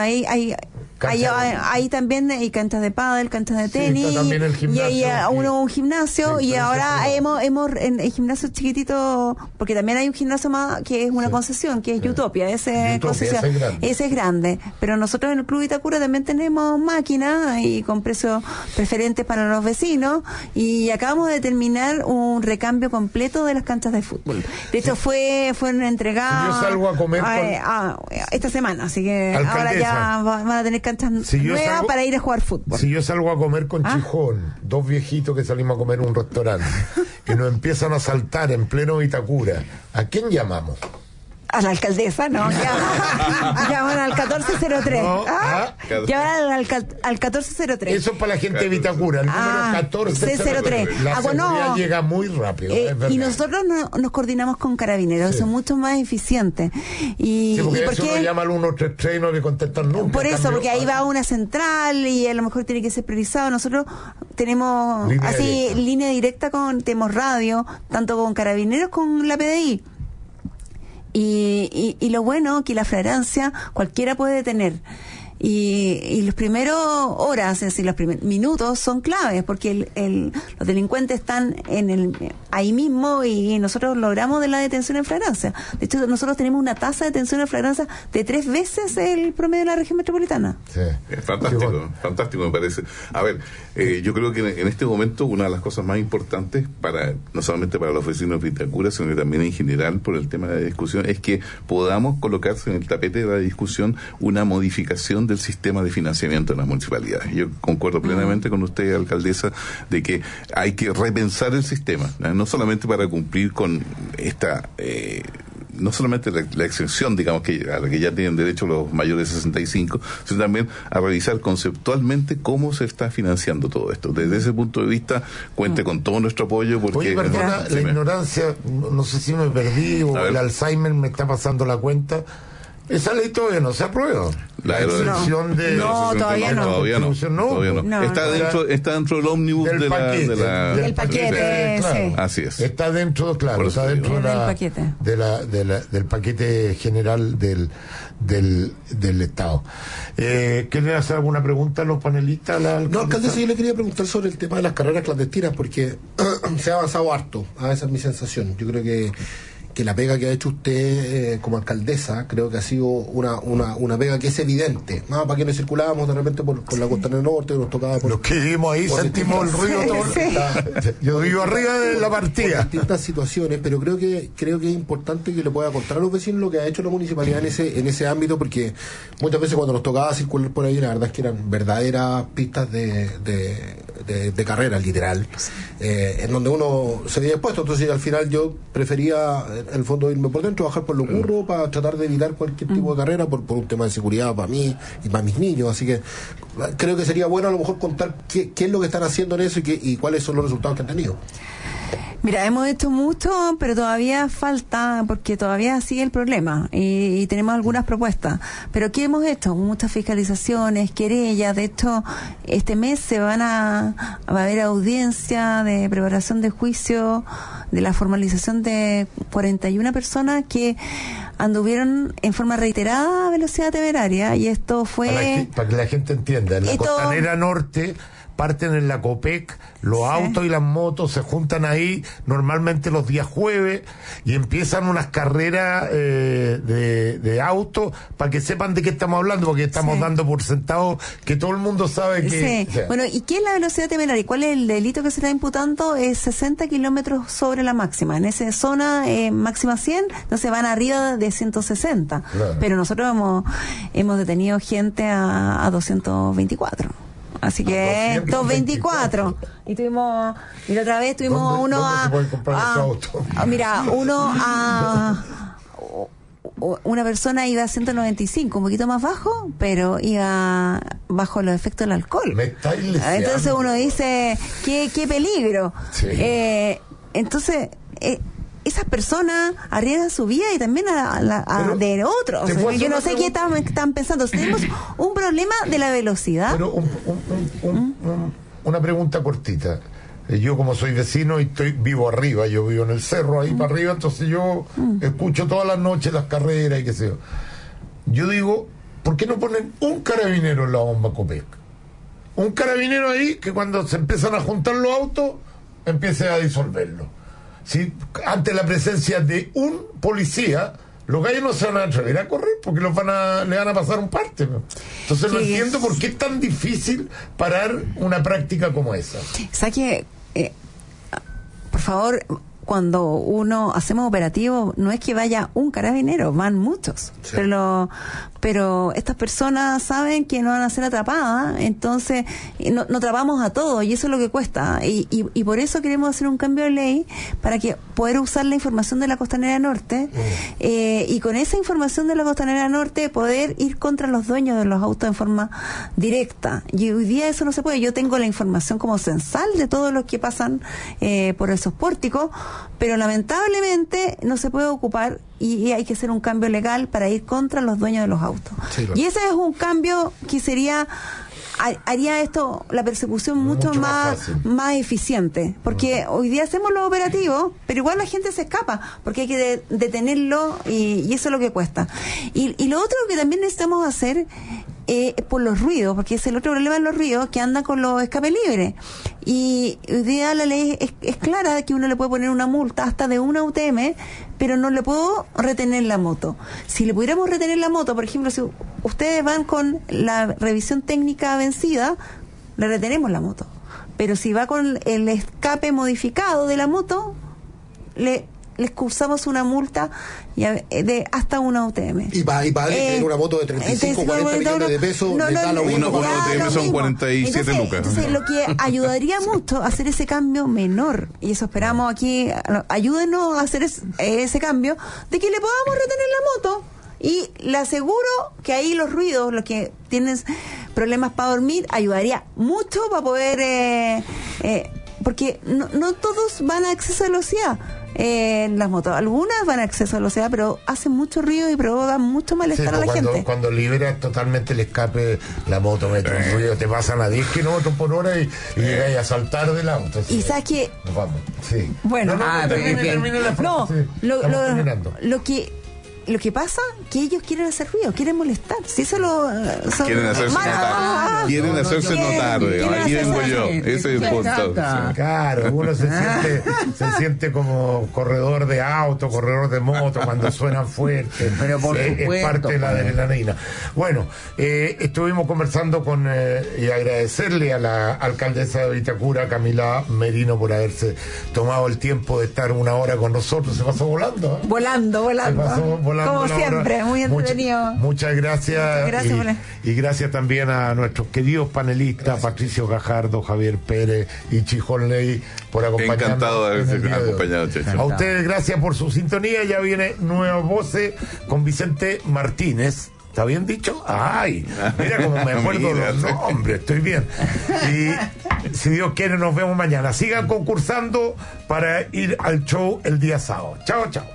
Speaker 9: ahí también hay canchas de pádel, canchas de tenis,
Speaker 2: está también el gimnasio,
Speaker 9: y hay un gimnasio, y ahora hemos en el gimnasio chiquitito, porque también hay un gimnasio más que es una concesión, que es Utopia, ese es grande, pero nosotros en el Club Vitacura también tenemos máquinas y con precios preferentes para los vecinos, y acabamos de terminar un recambio completo de las canchas de fútbol. De hecho fueron entregadas
Speaker 2: yo salgo a comer
Speaker 9: esta semana, así que
Speaker 2: alcaldesa,
Speaker 9: ahora ya van a tener canchas nuevas para ir a jugar fútbol.
Speaker 2: Si yo salgo a comer con Chijón, dos viejitos que salimos a comer en un restaurante, que nos empiezan a saltar en pleno Vitacura, ¿a quién llamamos?
Speaker 9: A la alcaldesa, no, llaman al 1403. Llaman al 1403.
Speaker 2: Eso es para la gente de Vitacura, el número 1403. La seguridad llega muy rápido.
Speaker 9: Y nosotros nos coordinamos con Carabineros, son mucho más eficientes.
Speaker 2: Porque eso uno llama al 133 y no le contestan nunca.
Speaker 9: Por eso, porque ahí va una central y a lo mejor tiene que ser priorizado. Nosotros tenemos línea directa tenemos radio, tanto con Carabineros como con la PDI. Y lo bueno que la flagrancia cualquiera puede tener. Y los primeros horas, es decir, los primeros minutos son claves, porque los delincuentes están ahí mismo y nosotros logramos de la detención en flagrancia. De hecho, nosotros tenemos una tasa de detención en flagrancia de 3 veces el promedio de la región metropolitana.
Speaker 4: Sí. Es fantástico me parece. A ver, yo creo que en este momento una de las cosas más importantes no solamente para los vecinos de Vitacura, sino que también en general por el tema de la discusión, es que podamos colocarse en el tapete de la discusión una modificación del sistema de financiamiento de las municipalidades. Yo concuerdo plenamente con usted, alcaldesa, de que hay que repensar el sistema, no solamente para cumplir con esta no solamente la exención, digamos, a la que ya tienen derecho los mayores de 65, sino también a revisar conceptualmente cómo se está financiando todo esto. Desde ese punto de vista, cuente con todo nuestro apoyo. Porque
Speaker 2: oye, perdona, la ignorancia, no sé si me perdí o el Alzheimer me está pasando la cuenta. Esa ley todavía no se aprueba.
Speaker 4: La exención de...
Speaker 9: Todavía no.
Speaker 4: Está dentro del ómnibus del
Speaker 9: paquete.
Speaker 2: Claro.
Speaker 4: Así es.
Speaker 2: Está dentro, claro, está dentro del paquete general del Estado. ¿Quieren hacer alguna pregunta a los panelistas?
Speaker 5: No, alcaldesa, yo le quería preguntar sobre el tema de las carreras clandestinas, porque se ha avanzado harto. Esa es mi sensación. Yo creo que la pega que ha hecho usted como alcaldesa, creo que ha sido una pega que es evidente. ¿No? Para quienes circulábamos de repente por la costa del norte, nos tocaba
Speaker 2: los que vivimos ahí sentimos el ruido todo. Yo vivo arriba de la partida.
Speaker 5: Distintas situaciones, pero creo que es importante que le pueda contar a los vecinos lo que ha hecho la municipalidad en ese ámbito, porque muchas veces cuando nos tocaba circular por ahí, la verdad es que eran verdaderas pistas de carrera, literal, en donde uno se veía expuesto. Entonces al final yo prefería en el fondo irme por dentro, bajar por lo curro para tratar de evitar cualquier tipo de carrera por un tema de seguridad para mí y para mis niños. Así que creo que sería bueno a lo mejor contar qué es lo que están haciendo en eso y cuáles son los resultados que han tenido.
Speaker 9: Mira, hemos hecho mucho, pero todavía falta, porque todavía sigue el problema y tenemos algunas propuestas. Pero ¿qué hemos hecho? Muchas fiscalizaciones, querellas. De hecho, este mes va a haber audiencia de preparación de juicio de la formalización de 41 personas que anduvieron en forma reiterada a velocidad temeraria, y esto fue...
Speaker 2: Para que la gente entienda, en la Costanera Norte parten en la COPEC, los autos y las motos se juntan ahí normalmente los días jueves y empiezan unas carreras de autos para que sepan de qué estamos hablando, porque estamos dando por sentado que todo el mundo sabe que...
Speaker 9: Sí. Bueno, ¿y qué es la velocidad temeraria? ¿Y cuál es el delito que se está imputando? Es 60 kilómetros sobre la máxima. En esa zona máxima 100, entonces van arriba de 160. Claro. Pero nosotros hemos detenido gente a 224. Así que 224. Y tuvimos, y la otra vez tuvimos una persona iba a 195, un poquito más bajo, pero iba bajo los efectos del alcohol. Entonces uno dice, qué peligro. Sí. Entonces, esas personas arriesgan su vida y también de otros. Yo no sé qué están pensando. Tenemos un problema de la velocidad.
Speaker 2: Pero una pregunta cortita. Yo, como soy vecino y vivo arriba, yo vivo en el cerro ahí para arriba, entonces yo escucho todas las noches las carreras y qué sé yo. Yo digo, ¿por qué no ponen un carabinero en la bomba COPEC? Un carabinero ahí que cuando se empiezan a juntar los autos empiece a disolverlo. Si ante la presencia de un policía, los gallos no se van a atrever a correr porque le van a pasar un parte. Entonces no entiendo por qué es tan difícil parar una práctica como esa.
Speaker 9: ¿Sabes qué? Por favor, cuando uno hacemos operativo, no es que vaya un carabinero, van muchos. Sí. Pero estas personas saben que no van a ser atrapadas, entonces no atrapamos a todos, y eso es lo que cuesta. Y por eso queremos hacer un cambio de ley para que poder usar la información de la Costanera Norte, y con esa información de la Costanera Norte poder ir contra los dueños de los autos en forma directa. Y hoy día eso no se puede. Yo tengo la información como censal de todos los que pasan por esos pórticos, pero lamentablemente no se puede ocupar, y hay que hacer un cambio legal para ir contra los dueños de los autos. Sí, y ese es un cambio que haría esto, la persecución mucho más eficiente, porque hoy día hacemos los operativos, pero igual la gente se escapa, porque hay que detenerlo, y eso es lo que cuesta. Y lo otro que también necesitamos hacer por los ruidos, porque es el otro problema de los ruidos, que andan con los escape libres. Y hoy día la ley es clara, que uno le puede poner una multa hasta de una UTM, pero no le puedo retener la moto. Si le pudiéramos retener la moto, por ejemplo, si ustedes van con la revisión técnica vencida, le retenemos la moto. Pero si va con el escape modificado de la moto, les cursamos una multa de hasta una UTM.
Speaker 5: Y para tener una moto de 35, 40 millones de pesos, le da lo mismo.
Speaker 4: Una UTM son 47 lucas.
Speaker 9: Entonces, lo que ayudaría mucho a hacer ese cambio menor, y eso esperamos aquí, ayúdenos a hacer ese cambio, de que le podamos retener la moto. Y le aseguro que ahí los ruidos, los que tienen problemas para dormir, ayudaría mucho para poder... porque no todos van a exceso de velocidad. Las motos, algunas van a exceso de velocidad, pero hacen mucho ruido y provocan mucho malestar a la gente.
Speaker 2: Cuando liberas totalmente el escape, la moto mete un ruido, te pasan a 10 kilómetros por hora y llegáis a saltar del auto.
Speaker 9: Y sabes que...
Speaker 2: Nos vamos, sí.
Speaker 9: Bueno, lo que pasa que ellos quieren hacer ruido, quieren molestar. Si eso
Speaker 4: quieren hacerse notar. Quieren hacerse notar. Aquí vengo yo. Ese es el punto.
Speaker 2: Claro, uno se siente como corredor de auto, corredor de moto cuando suenan fuerte.
Speaker 3: Pero por supuesto,
Speaker 2: es parte de la adrenalina. Bueno, estuvimos conversando y agradecerle a la alcaldesa de Vitacura, Camila Merino, por haberse tomado el tiempo de estar una hora con nosotros. Se pasó volando.
Speaker 9: Volando.
Speaker 2: Se pasó volando.
Speaker 9: Como siempre, muy entretenido.
Speaker 2: Muchas gracias. Y gracias también a nuestros queridos panelistas, Patricio Gajardo, Javier Pérez y Chijón Ley, por acompañarnos.
Speaker 4: Encantado de haberse acompañado, Checho.
Speaker 2: A ustedes, gracias por su sintonía. Ya viene Nuevas Voces con Vicente Martínez. ¿Está bien dicho? Ay, mira cómo me acuerdo los nombres, estoy bien. si Dios quiere, nos vemos mañana. Sigan concursando para ir al show el día sábado. Chao, chao.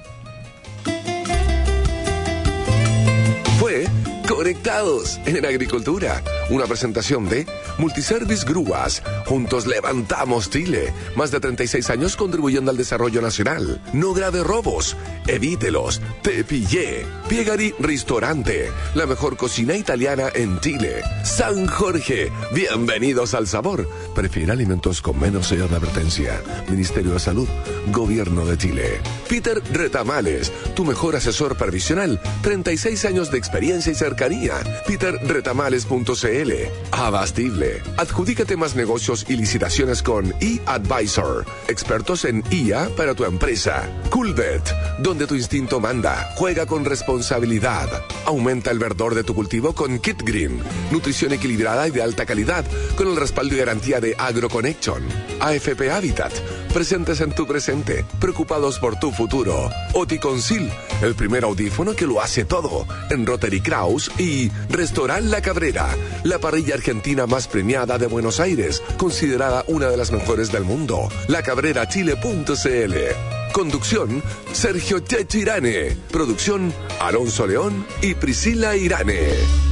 Speaker 1: Fue Conectados en Agricultura, una presentación de Multiservice Grúas. Juntos levantamos Chile. Más de 36 años contribuyendo al desarrollo nacional. No grave robos, evítelos. Te pillé. Piegari Ristorante, la mejor cocina italiana en Chile. San Jorge, bienvenidos al sabor. Prefiere alimentos con menos sellos de advertencia. Ministerio de Salud, Gobierno de Chile. Peter Retamales, tu mejor asesor previsional. 36 años de experiencia y cercanía. peterretamales.cl. Abastible. Adjudícate más negocios y licitaciones con eAdvisor. Expertos en IA para tu empresa. Coolbet, donde tu instinto manda. Juega con responsabilidad. Aumenta el verdor de tu cultivo con Kit Green. Nutrición equilibrada y de alta calidad, con el respaldo y garantía de AgroConnection. AFP Habitat, presentes en tu presente, preocupados por tu futuro. Oticonsil, el primer audífono que lo hace todo, en Rotary Kraus. Y Restaurant La Cabrera, la parrilla argentina más premiada de Buenos Aires, considerada una de las mejores del mundo. lacabrerachile.cl. Conducción, Sergio Checho Irane. Producción, Alonso León y Priscila Irane.